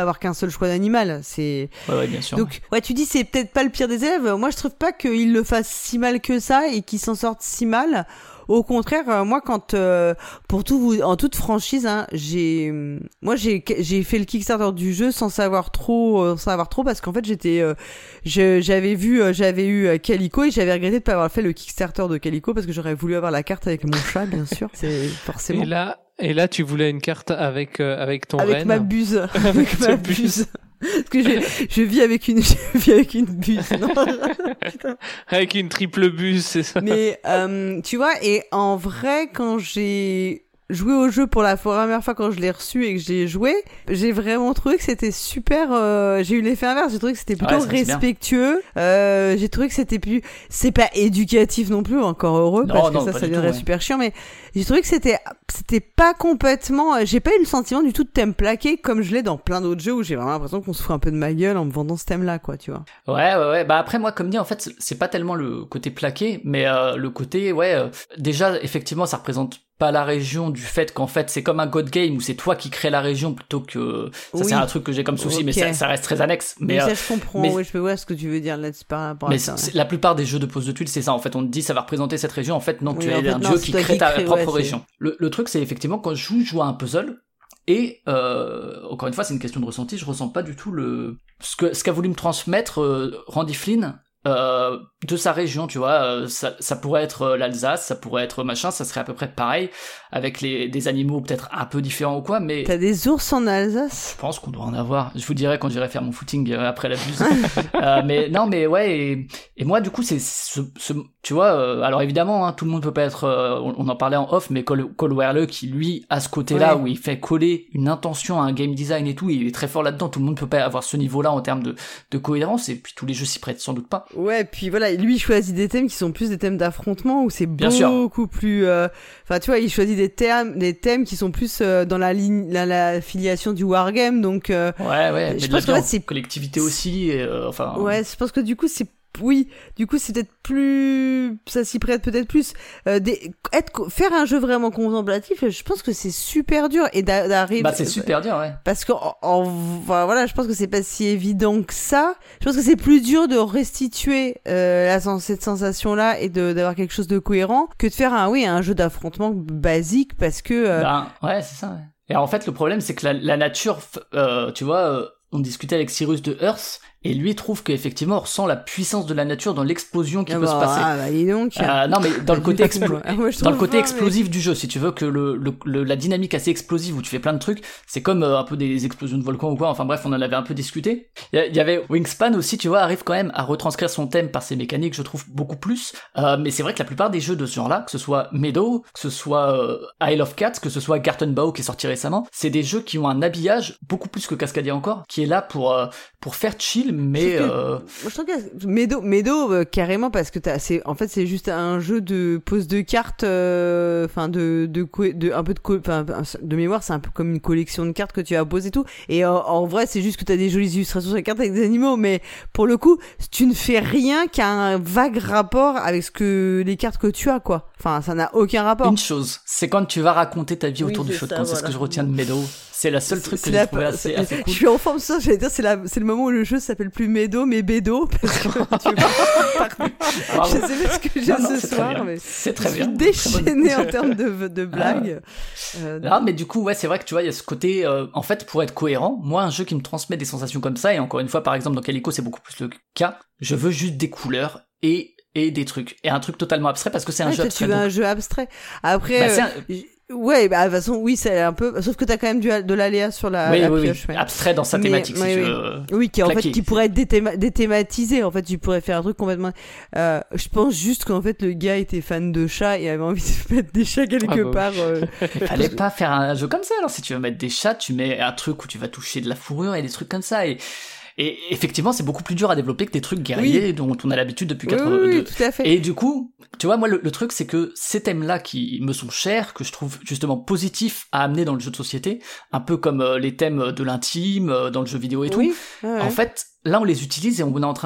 seul choix d'animal. C'est. Ouais, ouais, bien sûr. Donc, ouais, tu dis c'est peut-être pas le pire des élèves. Moi, je trouve pas qu'il le fasse si mal que ça et qu'il s'en sorte si mal. Au contraire, euh, moi, quand euh, pour tout vous, en toute franchise, hein, j'ai, moi, j'ai, j'ai fait le Kickstarter du jeu sans savoir trop, euh, sans savoir trop, parce qu'en fait, j'étais, euh, je, j'avais vu, euh, j'avais eu euh, Calico et j'avais regretté de pas avoir fait le Kickstarter de Calico parce que j'aurais voulu avoir la carte avec mon chat, bien sûr. C'est forcément. Et là, et là, tu voulais une carte avec euh, avec ton avec renne. ma buse, avec, avec ma buse. buse. Parce que je, je vis avec une, je vis avec une buse. Non. Putain. Avec une triple buse, c'est ça. Mais, euh, tu vois, et en vrai, quand j'ai joué au jeu pour la première fois, quand je l'ai reçu et que j'ai joué, j'ai vraiment trouvé que c'était super, euh, j'ai eu l'effet inverse, j'ai trouvé que c'était plutôt ouais, respectueux, euh, j'ai trouvé que c'était plus, c'est pas éducatif non plus, encore heureux, non, parce que non, ça, ça deviendrait ouais. super chiant, mais j'ai trouvé que c'était, c'était pas complètement, j'ai pas eu le sentiment du tout de thème plaqué comme je l'ai dans plein d'autres jeux où j'ai vraiment l'impression qu'on se fout un peu de ma gueule en me vendant ce thème-là, quoi, tu vois. Ouais, ouais, ouais. Bah après, moi, comme dit, en fait, c'est pas tellement le côté plaqué, mais euh, le côté, ouais, euh, déjà, effectivement, ça représente pas la région du fait qu'en fait c'est comme un God Game où c'est toi qui crée la région plutôt que ça oui. c'est un truc que j'ai comme souci okay. mais ça, ça reste très annexe mais, mais ça euh, je comprends mais, oui je peux voir ce que tu veux dire là-dessus par rapport mais à ça ouais. ouais. La plupart des jeux de pose de tuiles c'est ça en fait on te dit ça va représenter cette région en fait non oui, tu es fait, un non, dieu qui crée ta crée, propre ouais, région le, le truc c'est effectivement quand je joue je joue à un puzzle et euh, encore une fois c'est une question de ressenti je ressens pas du tout le ce que ce qu'a voulu me transmettre euh, Randy Flynn Euh, de sa région, tu vois, euh, ça, ça pourrait être euh, l'Alsace, ça pourrait être machin, ça serait à peu près pareil, avec les, des animaux peut-être un peu différents ou quoi, mais... T'as des ours en Alsace ? Je pense qu'on doit en avoir, je vous dirai quand j'irai faire mon footing euh, après la buse. euh, mais non, mais ouais, et, et moi du coup, c'est ce, ce tu vois, euh, alors évidemment, hein, tout le monde peut pas être, euh, on, on en parlait en off, mais Cole, Cole Wehrle qui lui, a ce côté-là, ouais. où il fait coller une intention à un game design et tout, il est très fort là-dedans, tout le monde peut pas avoir ce niveau-là en termes de, de cohérence, et puis tous les jeux s'y prêtent sans doute pas. Ouais, puis voilà, lui il choisit des thèmes qui sont plus des thèmes d'affrontement où c'est beaucoup sûr. plus euh... enfin tu vois, il choisit des thèmes des thèmes qui sont plus euh, dans la ligne la, la filiation du wargame donc euh... Ouais ouais, je mais pense de la que c'est collectivité aussi et, euh, enfin Ouais, je pense que du coup c'est oui, du coup c'est peut-être plus, ça s'y prête peut-être plus. Euh, des... être faire un jeu vraiment contemplatif, je pense que c'est super dur et d'arriver. Bah c'est super dur, ouais. Parce que en, en... Enfin, voilà, je pense que c'est pas si évident que ça. Je pense que c'est plus dur de restituer euh, la, cette sensation-là et de d'avoir quelque chose de cohérent que de faire un oui un jeu d'affrontement basique parce que. Euh... Ben, ouais, c'est ça. Ouais. Et en fait, le problème c'est que la, la nature, euh, tu vois, euh, on discutait avec Cyrus de Earth. Et lui trouve qu'effectivement on ressent la puissance de la nature dans l'explosion qui ah peut bah, se passer. Ah bah dis donc. Euh, non mais dans le côté explo- ah, moi, dans le côté pas, explosif mais... du jeu, si tu veux que le, le, le la dynamique assez explosive où tu fais plein de trucs, c'est comme euh, un peu des explosions de volcans ou quoi. Enfin bref, on en avait un peu discuté. Il y, y avait Wingspan aussi, tu vois, arrive quand même à retranscrire son thème par ses mécaniques, je trouve beaucoup plus. Euh, mais c'est vrai que la plupart des jeux de ce genre-là, que ce soit Meadow, que ce soit euh, Isle of Cats, que ce soit Gartenbau qui est sorti récemment, c'est des jeux qui ont un habillage beaucoup plus que Cascadia encore, qui est là pour euh, pour faire chill, mais euh... je trouve que Meadow, Meadow euh, carrément parce que t'as, c'est en fait c'est juste un jeu de pose de cartes, enfin euh, de de, de de un peu de enfin de mémoire, c'est un peu comme une collection de cartes que tu as posé et tout. Et euh, en vrai c'est juste que t'as des jolies illustrations sur les cartes avec des animaux, mais pour le coup tu ne fais rien qui a un vague rapport avec ce que les cartes que tu as quoi. Enfin ça n'a aucun rapport. Une chose, c'est quand tu vas raconter ta vie oui, autour du feu de camp, voilà. c'est ce que je retiens de Meadow. C'est la seule truc que la... j'ai trouvé assez, assez cool. Je suis en forme ça, j'allais dire c'est la c'est le moment où le jeu s'appelle plus Meadow mais Bédo parce que tu vois, ah, je sais pas ce que j'ai non, non, ce soir mais c'est très je bien. suis déchaîné en termes de de blagues. Ah. Euh, non mais du coup ouais, c'est vrai que tu vois il y a ce côté euh, en fait pour être cohérent, moi un jeu qui me transmet des sensations comme ça et encore une fois par exemple dans Calico c'est beaucoup plus le cas, je veux juste des couleurs et et des trucs et un truc totalement abstrait parce que c'est un ouais, jeu abstrait. Tu veux donc... un jeu abstrait. Après bah, euh, un... Ouais, bah de toute façon, oui, c'est un peu. Sauf que t'as quand même du de l'aléa sur la, oui, la oui, pioche. Oui. Ouais. Abstrait dans sa mais, thématique, oui, si oui. tu veux. Oui, qui en claquer. fait, qui pourrait être déthéma- déthématisé. En fait, tu pourrais faire un truc complètement. Euh, je pense juste qu'en fait, le gars était fan de chats et avait envie de mettre des chats quelque ah, bah, part. Euh... Il fallait pas faire un jeu comme ça. Alors, si tu veux mettre des chats, tu mets un truc où tu vas toucher de la fourrure et des trucs comme ça. Et Et effectivement, c'est beaucoup plus dur à développer que des trucs guerriers oui. dont on a l'habitude depuis quatre oui, oui, tout à fait. Et du coup, tu vois, moi, le, le truc, c'est que ces thèmes-là qui me sont chers, que je trouve justement positifs à amener dans le jeu de société, un peu comme euh, les thèmes de l'intime, euh, dans le jeu vidéo et oui. tout, ouais. en fait, là, on les utilise et on est en train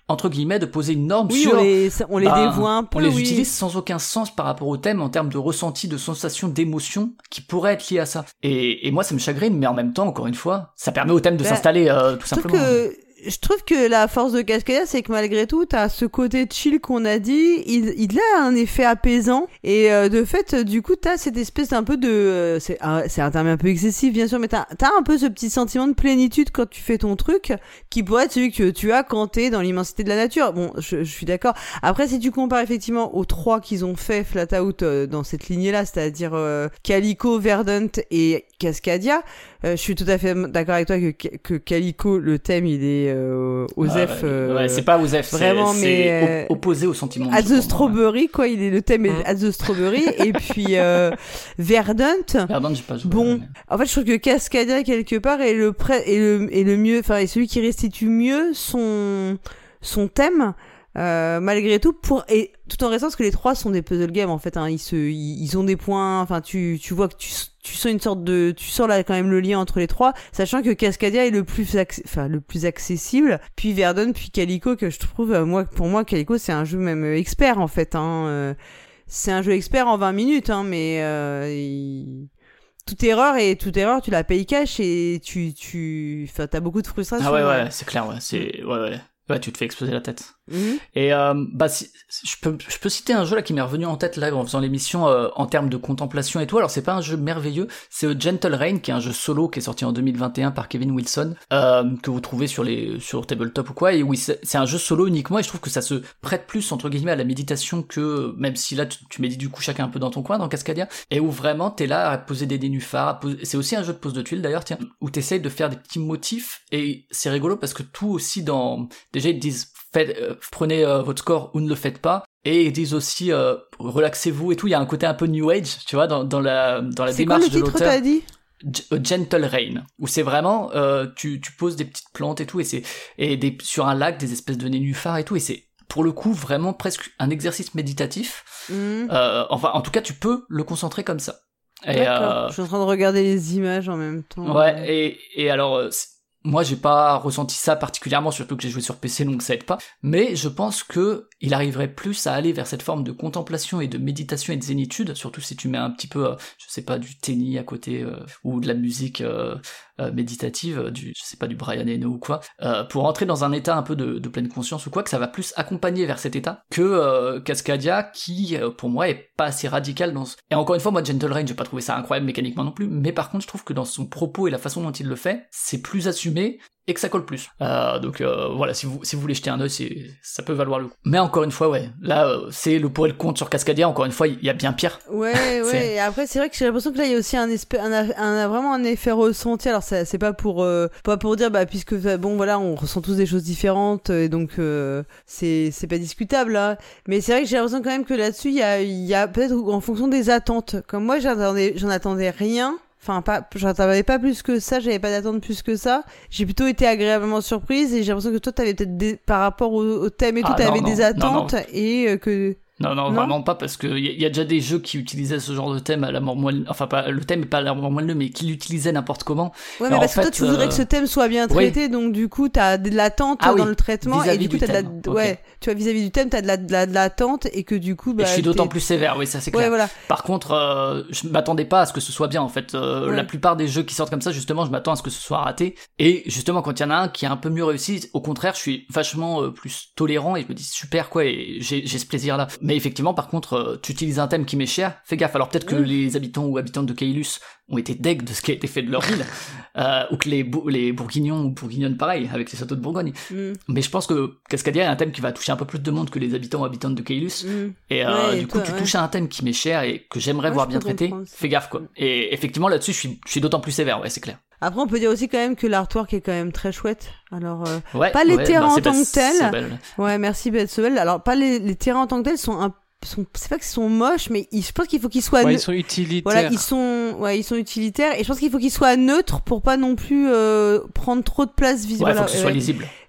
entre guillemets, de poser une norme oui, sur... on les, on les bah, dévoie un peu, on les oui. utilise sans aucun sens par rapport au thème en termes de ressenti, de sensation, d'émotion qui pourrait être lié à ça. Et, et moi, ça me chagrine, mais en même temps, encore une fois, ça permet au thème de bah, s'installer euh, tout simplement. Que... Je trouve que la force de Cascadia, c'est que malgré tout, t'as ce côté chill qu'on a dit, il, il a un effet apaisant, et euh, de fait, du coup, t'as cette espèce d'un peu de... Euh, c'est, un, c'est un terme un peu excessif, bien sûr, mais t'as, t'as un peu ce petit sentiment de plénitude quand tu fais ton truc, qui pourrait être celui que tu as quand t'es dans l'immensité de la nature. Bon, je, je suis d'accord. Après, si tu compares effectivement aux trois qu'ils ont fait Flat Out euh, dans cette lignée-là, c'est-à-dire euh, Calico, Verdant et Cascadia, euh, je suis tout à fait d'accord avec toi que, que Calico, le thème, il est... Euh, Osef, ouais, euh, ouais, c'est pas Osef, vraiment, c'est, mais c'est op- opposé au sentiment. At the Strawberry, ouais. Quoi, il est le thème est At the Strawberry, et puis euh, Verdant. Verdant, j'ai pas joué. Bon, mais... en fait, je trouve que Cascadia quelque part est le prêt est le est le mieux, enfin, est celui qui restitue mieux son son thème. Euh, malgré tout, pour et tout en restant parce que les trois sont des puzzle games en fait, hein, ils se ils, ils ont des points, enfin tu tu vois que tu tu sens une sorte de tu sens là quand même le lien entre les trois, sachant que Cascadia est le plus acc- enfin le plus accessible, puis Verdun, puis Calico, que je trouve euh, moi pour moi Calico c'est un jeu même euh, expert en fait, hein, euh, c'est un jeu expert en vingt minutes, hein, mais euh, il... toute erreur et toute erreur tu la payes cash et tu tu enfin t'as beaucoup de frustration. Ah ouais ouais, c'est clair, ouais, c'est ouais ouais. Ouais, tu te fais exploser la tête. Mmh. Et euh, bah, si, je peux, je peux citer un jeu là qui m'est revenu en tête là en faisant l'émission euh, en termes de contemplation et tout. Alors c'est pas un jeu merveilleux, c'est euh, Gentle Rain, qui est un jeu solo qui est sorti en deux mille vingt et un par Kevin Wilson, euh, que vous trouvez sur les sur Tabletop ou quoi. Et oui, c'est, c'est un jeu solo uniquement, et je trouve que ça se prête plus entre guillemets à la méditation que, même si là tu, tu médites du coup chacun un peu dans ton coin dans Cascadia, et où vraiment t'es là à poser des nénuphars, à poser... c'est aussi un jeu de pose de tuiles d'ailleurs, tiens, où t'essayes de faire des petits motifs, et c'est rigolo parce que tout aussi dans, déjà ils te disent Faites, euh, prenez euh, votre score ou ne le faites pas, et ils disent aussi euh, relaxez-vous et tout. Il y a un côté un peu new age, tu vois, dans, dans la dans la c'est démarche quoi le de titre, l'auteur. t'as dit G- Gentle Rain, où c'est vraiment euh, tu tu poses des petites plantes et tout, et c'est et des sur un lac des espèces de nénuphars et tout, et c'est pour le coup vraiment presque un exercice méditatif. mmh. Euh, enfin, en tout cas, tu peux le concentrer comme ça. Et, D'accord. euh, Je suis en train de regarder les images en même temps. ouais, et et alors. Euh, moi, j'ai pas ressenti ça particulièrement, surtout que j'ai joué sur P C, donc ça aide pas. Mais je pense que il arriverait plus à aller vers cette forme de contemplation et de méditation et de zénitude, surtout si tu mets un petit peu, euh, je sais pas, du tennis à côté, euh, ou de la musique euh, euh, méditative, du, je sais pas, du Brian Eno ou quoi, euh, pour entrer dans un état un peu de, de pleine conscience ou quoi, que ça va plus accompagner vers cet état que euh, Cascadia, qui, euh, pour moi, est pas assez radical dans ce... Et encore une fois, moi, Gentle Rain, j'ai pas trouvé ça incroyable mécaniquement non plus, mais par contre, je trouve que dans son propos et la façon dont il le fait, c'est plus assumé et que ça colle plus. Euh, donc euh, voilà, si vous si vous voulez jeter un œil, c'est ça peut valoir le coup. Mais encore une fois, ouais, là euh, c'est le pour et le contre sur Cascadia. Encore une fois, il y a bien pire. Ouais, ouais. c'est... Et après, c'est vrai que j'ai l'impression que là, il y a aussi un, espè... un, un, un vraiment un effet ressenti. Alors, ça, c'est pas pour euh, pas pour dire, bah, puisque bon, voilà, on ressent tous des choses différentes, et donc euh, c'est c'est pas discutable là. Mais c'est vrai que j'ai l'impression quand même que là-dessus, il y a il y a peut-être en fonction des attentes. Comme moi, j'attendais j'en attendais rien. Enfin, pas, j'attendais pas plus que ça, j'avais pas d'attente plus que ça. J'ai plutôt été agréablement surprise, et j'ai l'impression que toi, t'avais peut-être des, par rapport au, au thème et tout, ah, t'avais non, des non, attentes, non, non. et euh, que... Non, non, non, vraiment pas, parce que il y, y a déjà des jeux qui utilisaient ce genre de thème à la mort moelle, enfin pas, le thème est pas à la mort moelle, mais qui l'utilisaient n'importe comment. Ouais, mais parce que toi, tu voudrais euh... que ce thème soit bien traité, oui. Donc du coup, t'as de l'attente ah, dans oui. le traitement, vis-à-vis et du coup, t'as de la, okay. ouais, tu vois, vis-à-vis du thème, t'as de la, de la, de l'attente, et que du coup, bah. Et je suis d'autant t'es... plus sévère, oui, ça c'est clair. Ouais, voilà. Par contre, euh, je m'attendais pas à ce que ce soit bien, en fait. Euh, ouais. La plupart des jeux qui sortent comme ça, justement, je m'attends à ce que ce soit raté. Et justement, quand il y en a un qui est un peu mieux réussi, au contraire, je suis vachement euh, plus tolérant, et je me dis super, quoi, et j'ai, j'ai ce plaisir-là. Mais effectivement, par contre, tu utilises un thème qui m'est cher, fais gaffe. Alors peut-être que mmh. les habitants ou habitantes de Kaelus ont été deg de ce qui a été fait de leur ville, euh, ou que les, Bo- les Bourguignons ou Bourguignonnes pareil, avec les châteaux de Bourgogne. Mmh. Mais je pense que Cascadia est un thème qui va toucher un peu plus de monde que les habitants ou habitantes de Kaelus. Mmh. Et, euh, ouais, et du coup, toi, tu ouais. touches à un thème qui m'est cher et que j'aimerais ouais, voir bien traité. Fais gaffe, quoi. Et effectivement, là-dessus, je suis, je suis d'autant plus sévère, ouais, c'est clair. Après, on peut dire aussi quand même que l'artwork est quand même très chouette. Alors, euh, ouais, pas les ouais, terrains bah, en tant belle, que tels. Ouais, merci Belle Sobel. Alors, pas les, les terrains en tant que tels sont un Sont, c'est pas qu'ils sont moches, mais ils, je pense qu'il faut qu'ils soient ouais, ne... ils sont utilitaires. Voilà, ils sont, ouais, ils sont utilitaires, et je pense qu'il faut qu'ils soient neutres pour pas non plus euh, prendre trop de place visuelle. Ouais, faut que ce soit lisible.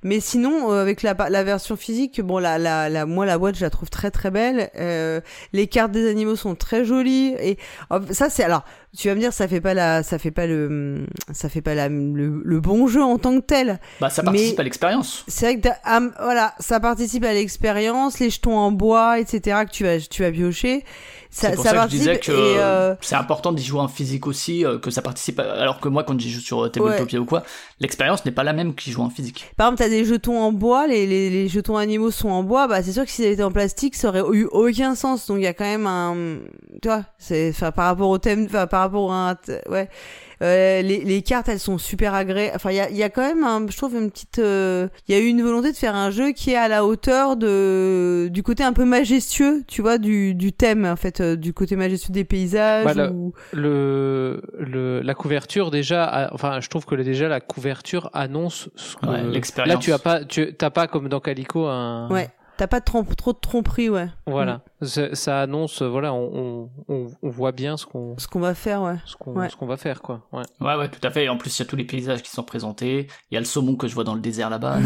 Mais sinon, euh, avec la, la version physique, bon, la, la, la, moi, la boîte, je la trouve très très belle. Euh, les cartes des animaux sont très jolies. Et oh, ça, c'est alors. Tu vas me dire, ça fait pas la, ça fait pas le, ça fait pas la, le, le bon jeu en tant que tel. Bah, ça participe mais à l'expérience. C'est vrai que ah, voilà, ça participe à l'expérience, les jetons en bois, et cetera que tu vas, tu vas piocher. Ça, c'est pour ça, ça, ça que je disais que et euh... c'est important d'y jouer en physique aussi, euh, que ça participe. À... Alors que moi, quand j'y joue sur Tabletopia ouais. ou quoi, l'expérience n'est pas la même qu'y joue en physique. Par exemple, t'as des jetons en bois, les, les, les jetons animaux sont en bois, bah c'est sûr que si ça avait été en plastique, ça aurait eu aucun sens. Donc il y a quand même un, tu vois, c'est, enfin par rapport au thème, enfin par rapport à un, ouais. Euh, les, les cartes, elles sont super agréables. Enfin, il y a, y a quand même, un, je trouve, une petite... Il euh, y a eu une volonté de faire un jeu qui est à la hauteur de du côté un peu majestueux, tu vois, du, du thème, en fait, euh, du côté majestueux des paysages. Bah, ou... le, le, la couverture, déjà, a, enfin, je trouve que déjà, la couverture annonce ce que... Ouais, l'expérience. Là, tu as pas, tu t'as pas, comme dans Calico, un... Ouais. T'as pas de trompe, trop de tromperie, ouais. Voilà, mmh. ça, ça annonce, voilà, on, on, on voit bien ce qu'on, ce qu'on va faire, ouais. Ce qu'on, ouais. ce qu'on va faire, quoi. Ouais. ouais, ouais, tout à fait. Et en plus, il y a tous les paysages qui sont présentés. Il y a le saumon que je vois dans le désert là-bas.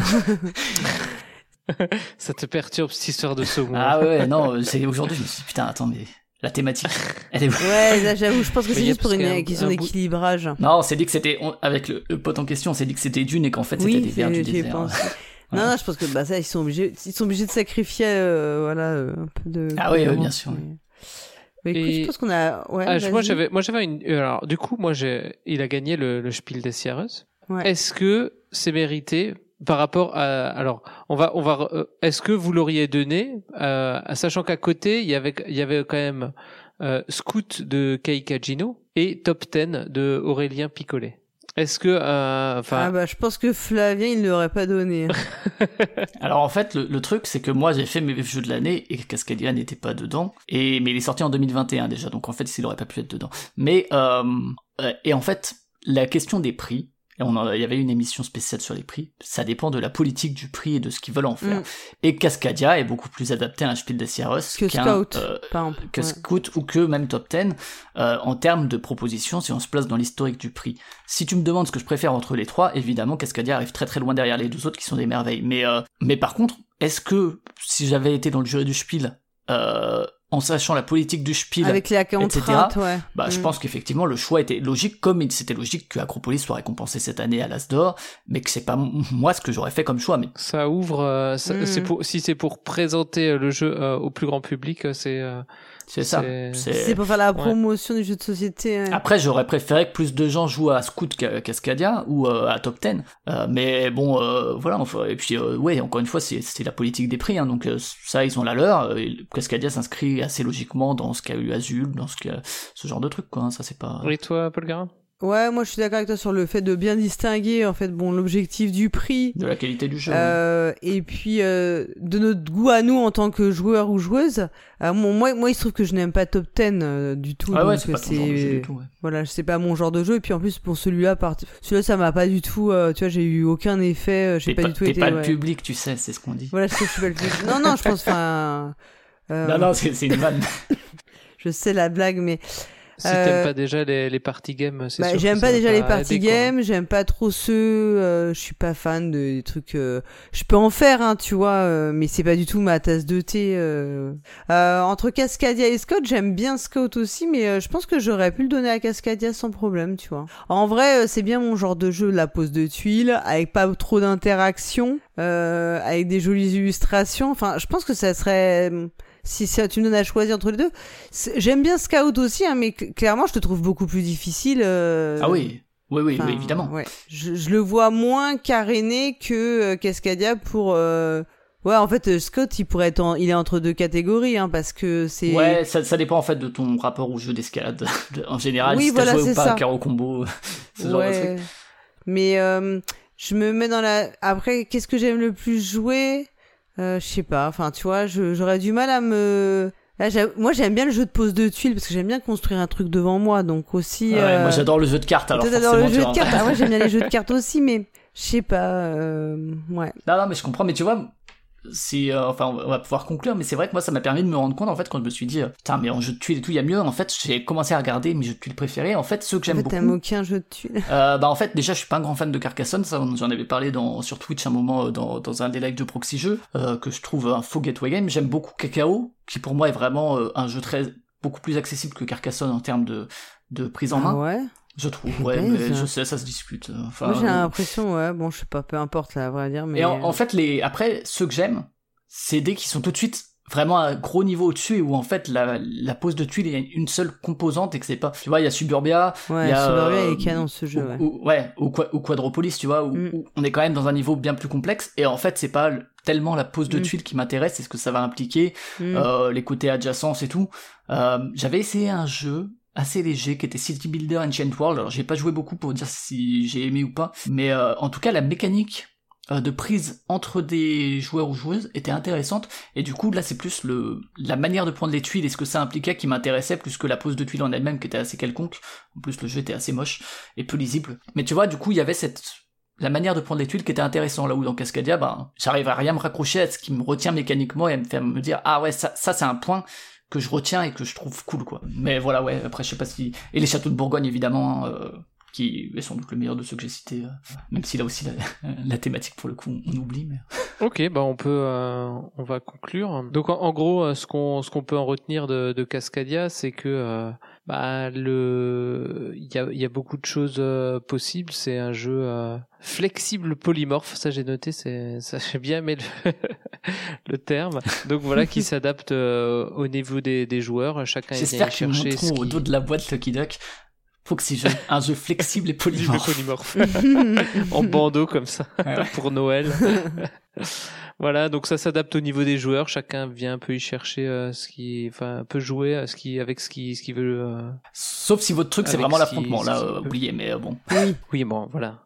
Ça te perturbe cette histoire de saumon. Ah ouais, non, c'est aujourd'hui. Je me suis dit, putain, attends, mais la thématique, elle est. Ouais, là, j'avoue, je pense que c'est juste pour une un, question un d'équilibrage. Bout... Non, on s'est dit que c'était on, avec le, le pote en question, on s'est dit que c'était Dune et qu'en fait oui, c'était des vers du désert. Ouais. Non, non, je pense que bah ça, ils sont obligés, ils sont obligés de sacrifier, euh, voilà, euh, un peu de. Ah oui, oui, bien sûr. Mais, mais écoute, et... je pense qu'on a. Ouais. Ah, moi, j'avais, moi, j'avais une. Alors, du coup, moi, j'ai, il a gagné le, le Spiel des Jahres. Ouais. Est-ce que c'est mérité par rapport à, alors, on va, on va, euh, est-ce que vous l'auriez donné, euh, sachant qu'à côté, il y avait, il y avait quand même euh, Scout de Kei Kajino et Top dix de Aurélien Picolet. Est-ce que, enfin, euh, ah bah je pense que Flavien il ne l'aurait pas donné. Alors en fait le, le truc c'est que moi j'ai fait mes jeux de l'année et Cascadia n'était pas dedans et mais il est sorti en deux mille vingt et un déjà donc en fait il aurait pas pu être dedans. Mais euh, et en fait la question des prix. Et on en, il y avait une émission spéciale sur les prix. Ça dépend de la politique du prix et de ce qu'ils veulent en faire. Mm. Et Cascadia est beaucoup plus adapté à un Spiel des Jahres que Scout, euh, par exemple. Que ouais. Scout ou que même Top dix euh, en termes de propositions si on se place dans l'historique du prix. Si tu me demandes ce que je préfère entre les trois, évidemment Cascadia arrive très très loin derrière les deux autres qui sont des merveilles. Mais euh, mais par contre, est-ce que si j'avais été dans le jury du Spiel euh, en sachant la politique du Spiel, avec les contraintes, ouais. Bah, mm. je pense qu'effectivement le choix était logique, comme il c'était logique que Acropolis soit récompensé cette année à l'As d'Or, mais que c'est pas moi ce que j'aurais fait comme choix. Mais ça ouvre, euh, ça, mm. c'est pour si c'est pour présenter le jeu euh, au plus grand public, c'est. Euh... C'est ça. C'est... c'est pour faire la promotion ouais. du jeu de société. Ouais. Après, j'aurais préféré que plus de gens jouent à Scout qu'à Cascadia ou euh, à Top dix. Euh, mais bon, euh, voilà. Enfin, et puis, euh, ouais, encore une fois, c'est, c'est la politique des prix. Hein, donc euh, ça, ils ont la leur. Euh, Cascadia s'inscrit assez logiquement dans ce qu'a eu Azul, dans ce, qu'a... ce genre de truc, quoi. Hein, ça, c'est pas... Et toi, Paul Garin ? Ouais, moi je suis d'accord avec toi sur le fait de bien distinguer en fait bon l'objectif du prix, de la qualité du jeu, euh, oui. Et puis euh, de notre goût à nous en tant que joueurs ou joueuses. Euh, moi, moi, il se trouve que je n'aime pas Top dix euh, du tout. Ah donc ouais, c'est pas ton genre de jeu du tout. Ouais. Voilà, c'est pas mon genre de jeu. Et puis en plus pour celui-là, part... celui-là ça m'a pas du tout. Euh, tu vois, j'ai eu aucun effet. J'ai t'es pas, pas du tout t'es été. T'es pas ouais. le public, tu sais, c'est ce qu'on dit. Voilà, je sais que je suis pas le public. Non, non, je pense enfin. Euh... Non, non, c'est, c'est une vanne. Je sais la blague, mais. Si euh, t'aimes pas déjà les, les party games, c'est bah, sûr. J'aime que pas déjà les party aider, games, j'aime pas trop ceux, euh, je suis pas fan de, des trucs, euh, je peux en faire, hein, tu vois, euh, mais c'est pas du tout ma tasse de thé. Euh. Euh, entre Cascadia et Scout, j'aime bien Scout aussi, mais euh, je pense que j'aurais pu le donner à Cascadia sans problème, tu vois. En vrai, euh, c'est bien mon genre de jeu, la pose de tuiles, avec pas trop d'interaction, euh, avec des jolies illustrations. Enfin, je pense que ça serait... Si ça, tu me donnes à choisir entre les deux, c'est, j'aime bien Scout aussi, hein, mais c- clairement, je te trouve beaucoup plus difficile. Euh... Ah oui, oui, oui, oui évidemment. Ouais. Je, je le vois moins caréné que euh, Cascadia pour. Euh... Ouais, en fait, euh, Scout, il pourrait être, en... il est entre deux catégories, hein, parce que c'est. Ouais, ça, ça dépend en fait de ton rapport au jeu d'escalade en général. Oui, si voilà, t'as joué c'est ou pas ça. à Caro Combo, ce ouais. genre de truc. Mais euh, je me mets dans la. Après, qu'est-ce que j'aime le plus jouer? Euh, je sais pas, enfin tu vois, je, j'aurais du mal à me... Là, moi j'aime bien le jeu de pose de tuiles parce que j'aime bien construire un truc devant moi, donc aussi... Ouais, euh... moi j'adore le jeu de cartes alors Toi forcément. T'adores le jeu vois. de cartes, ah ouais j'aime bien les jeux de cartes aussi, mais je sais pas, euh... ouais. Non, non, mais je comprends, mais tu vois, si, euh, enfin, on va pouvoir conclure, mais c'est vrai que moi, ça m'a permis de me rendre compte, en fait, quand je me suis dit, putain, mais en jeu de tuiles et tout, il y a mieux. En fait, j'ai commencé à regarder mes jeux de tuiles préférés. En fait, ceux que j'aime en fait, beaucoup. T'aimes aucun jeu de tuiles. Euh, bah, en fait, déjà, je suis pas un grand fan de Carcassonne. Ça, j'en avais parlé dans, sur Twitch un moment, dans, dans un des lives de Proxy Jeux, euh, que je trouve un faux gateway game. J'aime beaucoup Cacao, qui pour moi est vraiment euh, un jeu très, beaucoup plus accessible que Carcassonne en termes de, de prise en main. Ah ouais? Je trouve, ouais, Pèse. mais je sais, ça se discute. Enfin, Moi, j'ai euh, l'impression, ouais, bon, je sais pas, peu importe, là, à vrai dire, mais... Et en, en fait, les, après, ceux que j'aime, c'est des qui sont tout de suite vraiment à un gros niveau au-dessus et où en fait la, la pose de tuiles est une seule composante et que c'est pas, tu vois, il y a Suburbia, ouais, il y a Suburbia euh, est canon ce jeu, ou, ouais. ou, ouais, ou, ou Quadropolis, tu vois, où, Mm. où on est quand même dans un niveau bien plus complexe et en fait c'est pas tellement la pose de Mm. tuiles qui m'intéresse, c'est ce que ça va impliquer, Mm. euh, les côtés adjacents et tout. Euh, j'avais essayé un jeu assez léger qui était City Builder Ancient World, alors j'ai pas joué beaucoup pour dire si j'ai aimé ou pas, mais euh, en tout cas la mécanique de prise entre des joueurs ou joueuses était intéressante et du coup là c'est plus le la manière de prendre les tuiles et ce que ça impliquait qui m'intéressait plus que la pose de tuiles en elle-même qui était assez quelconque. En plus le jeu était assez moche et peu lisible, mais tu vois du coup il y avait cette la manière de prendre les tuiles qui était intéressant, là où dans Cascadia bah j'arrive à rien me raccrocher à ce qui me retient mécaniquement et à me faire me dire ah ouais ça ça c'est un point que je retiens et que je trouve cool quoi. Mais voilà ouais après je sais pas si et les châteaux de Bourgogne évidemment euh... qui est sans doute le meilleur de ceux que j'ai cités, euh, même si là aussi la, la thématique pour le coup on, on oublie. Mais... Ok, bah on peut, euh, on va conclure. Donc en, en gros, ce qu'on, ce qu'on peut en retenir de, de Cascadia, c'est que euh, bah le, il y a, il y a beaucoup de choses euh, possibles. C'est un jeu euh, flexible, polymorphe. Ça j'ai noté, c'est, ça j'ai bien aimé le, le terme. Donc voilà, qui s'adapte euh, au niveau des, des joueurs. Chacun vient J'espère qu'ils chercher montreront ce au qui... dos de la boîte Lucky Duck. Faut que c'est jeu, un jeu flexible et polymorphe. polymorphe. En bandeau comme ça, ouais. Pour Noël. Voilà, donc ça s'adapte au niveau des joueurs. Chacun vient un peu y chercher euh, ce qui, enfin, peut jouer à ce qui, avec ce qui, ce qu'il veut. Euh, Sauf si votre truc c'est vraiment l'affrontement, là, euh, oubliez, mais euh, bon. Oui, oui, bon, voilà.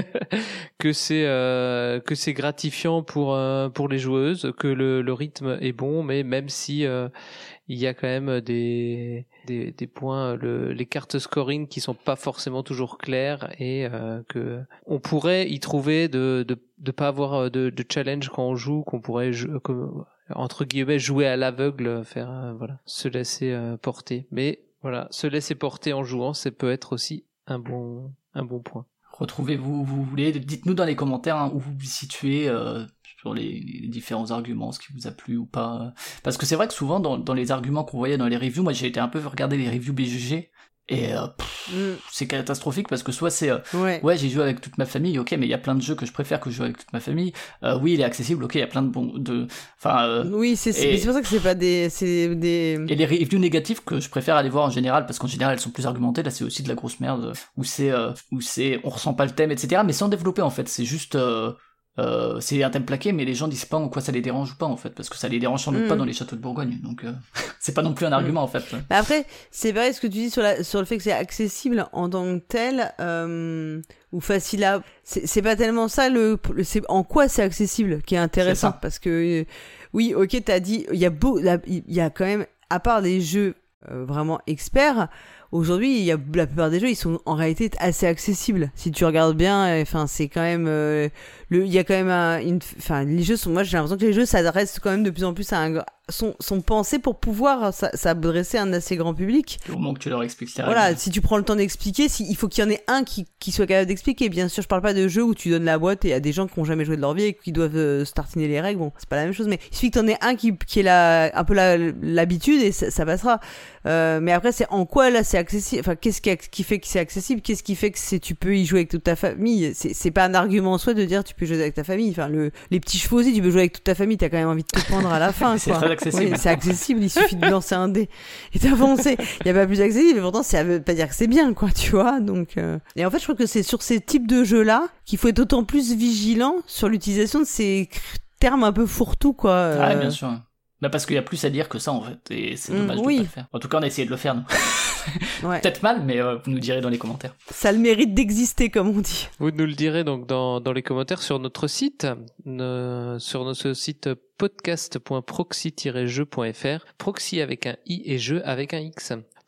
que c'est euh, que c'est gratifiant pour euh, pour les joueuses, que le, le rythme est bon, mais même si euh, il y a quand même des des, des points, le, les cartes scoring qui sont pas forcément toujours claires et euh, que on pourrait y trouver de de de pas avoir de, de challenge quand on joue, qu'on pourrait jou- comme, entre guillemets jouer à l'aveugle, faire euh, voilà, se laisser euh, porter. Mais voilà, se laisser porter en jouant, ça peut être aussi un bon un bon point. Retrouvez-vous, vous voulez, dites-nous dans les commentaires hein, où vous vous situez euh, sur les, les différents arguments, ce qui vous a plu ou pas. Parce que c'est vrai que souvent, dans, dans les arguments qu'on voyait dans les reviews, moi j'ai été un peu regarder les reviews B G G, et euh, pff, mm. c'est catastrophique parce que soit c'est euh, ouais, ouais j'ai joué avec toute ma famille, ok, mais il y a plein de jeux que je préfère que je joue avec toute ma famille. Euh, oui, il est accessible, ok, il y a plein de bons, de, enfin. Euh, oui, c'est c'est, c'est pour ça que c'est pas des, c'est des. Et les reviews négatives que je préfère aller voir en général parce qu'en général elles sont plus argumentées. Là, c'est aussi de la grosse merde où c'est, euh, où c'est, on ressent pas le thème, et cetera. Mais sans développer en fait, c'est juste. Euh, Euh, c'est un thème plaqué, mais les gens disent pas en quoi ça les dérange ou pas en fait, parce que ça les dérange sans doute mmh. pas dans les châteaux de Bourgogne, donc euh, c'est pas non plus un argument mmh. en fait. Bah après, c'est vrai ce que tu dis sur, la, sur le fait que c'est accessible en tant que tel, euh, ou facile à... C'est, c'est pas tellement ça, le, le, c'est en quoi c'est accessible qui est intéressant, parce que, euh, oui, ok, t'as dit, il y a beau, il y a quand même, à part des jeux euh, vraiment experts, aujourd'hui, il y a la plupart des jeux, ils sont en réalité assez accessibles. Si tu regardes bien, enfin, c'est quand même euh, le, il y a quand même un, une, enfin, les jeux sont, moi, j'ai l'impression que les jeux s'adressent quand même de plus en plus à un, sont, sont pensés pour pouvoir s'adresser à un assez grand public. Au moment que tu leur expliques les voilà, règles. si tu prends le temps d'expliquer, si, il faut qu'il y en ait un qui, qui soit capable d'expliquer. Bien sûr, je parle pas de jeux où tu donnes la boîte et il y a des gens qui ont jamais joué de leur vie et qui doivent euh, startiner les règles. Bon, c'est pas la même chose, mais il suffit que t'en aies un qui, qui ait la, un peu la, l'habitude et ça, ça passera. Euh, mais après, c'est en quoi là c'est accessible. Enfin, qu'est-ce qui, qui fait que c'est accessible? Qu'est-ce qui fait que c'est, tu peux y jouer avec toute ta famille? C'est, c'est pas un argument en soi de dire tu peux jouer avec ta famille. Enfin, le, les petits chevaux aussi, tu peux jouer avec toute ta famille. T'as quand même envie de te prendre à la fin. C'est quoi. très accessible. Oui, c'est accessible. Il suffit de lancer un dé et d'avancer. Il y a pas plus accessible, mais pourtant ça veut pas dire que c'est bien, quoi, tu vois. Donc, euh... et en fait, je crois que c'est sur ces types de jeux-là qu'il faut être d'autant plus vigilant sur l'utilisation de ces termes un peu fourre-tout, quoi. Euh... Ah, bien sûr. Bah parce qu'il y a plus à dire que ça en fait, et c'est dommage mmh, oui. de pas le faire. En tout cas, on a essayé de le faire, nous. Ouais. Peut-être mal, mais euh, vous nous direz dans les commentaires. Ça a le mérite d'exister, comme on dit. Vous nous le direz donc dans, dans les commentaires sur notre site, euh, sur notre site podcast point proxy tiret jeu point f r, proxy avec un i et jeu avec un x.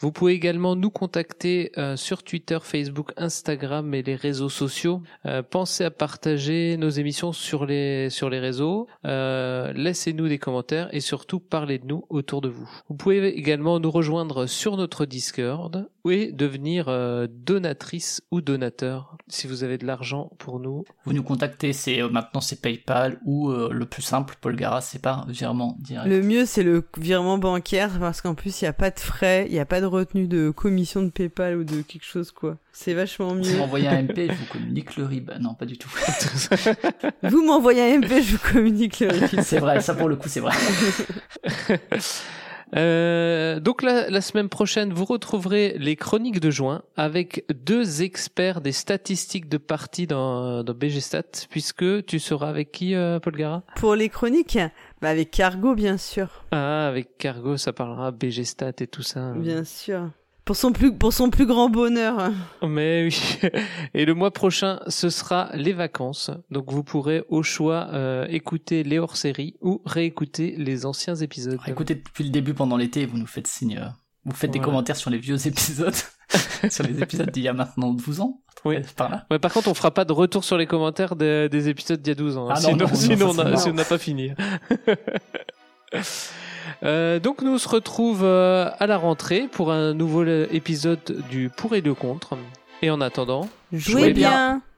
Vous pouvez également nous contacter euh, sur Twitter, Facebook, Instagram et les réseaux sociaux. Euh, pensez à partager nos émissions sur les sur les réseaux. Euh, laissez-nous des commentaires et surtout parlez de nous autour de vous. Vous pouvez également nous rejoindre sur notre Discord et devenir euh, donatrice ou donateur si vous avez de l'argent pour nous. Vous nous contactez, c'est euh, maintenant c'est PayPal ou euh, le plus simple, Paul Gara, c'est pas virement direct. Le mieux c'est le virement bancaire parce qu'en plus il y a pas de frais, il y a pas de retenue de commission de PayPal ou de quelque chose quoi. C'est vachement mieux. Vous m'envoyez un M P, je vous communique le R I B. Non, pas du tout. Vous m'envoyez un M P, je vous communique le R I B. C'est vrai, ça pour le coup c'est vrai. Euh, donc la, la semaine prochaine, vous retrouverez les chroniques de juin avec deux experts des statistiques de parties dans, dans B G Stat, puisque tu seras avec qui, euh, Paul Gara ? Pour les chroniques, bah avec Cargo bien sûr. Ah, avec Cargo, ça parlera B G Stat et tout ça. Bien sûr. Pour son plus pour son plus grand bonheur. Mais oui. Et le mois prochain, ce sera les vacances. Donc vous pourrez au choix euh, écouter les hors-séries ou réécouter les anciens épisodes. Écoutez depuis le début pendant l'été, vous nous faites signe. Euh, vous faites ouais. des commentaires sur les vieux épisodes, sur les épisodes d'il y a maintenant douze ans. Oui. Par là. Ouais, par contre, on fera pas de retour sur les commentaires de, des épisodes d'il y a douze ans. Ah sinon, non, non, sinon non, on a, si on n'a pas fini. Euh, donc nous on se retrouve euh, à la rentrée pour un nouveau épisode du Pour et le Contre. Et en attendant, jouez, jouez bien, bien.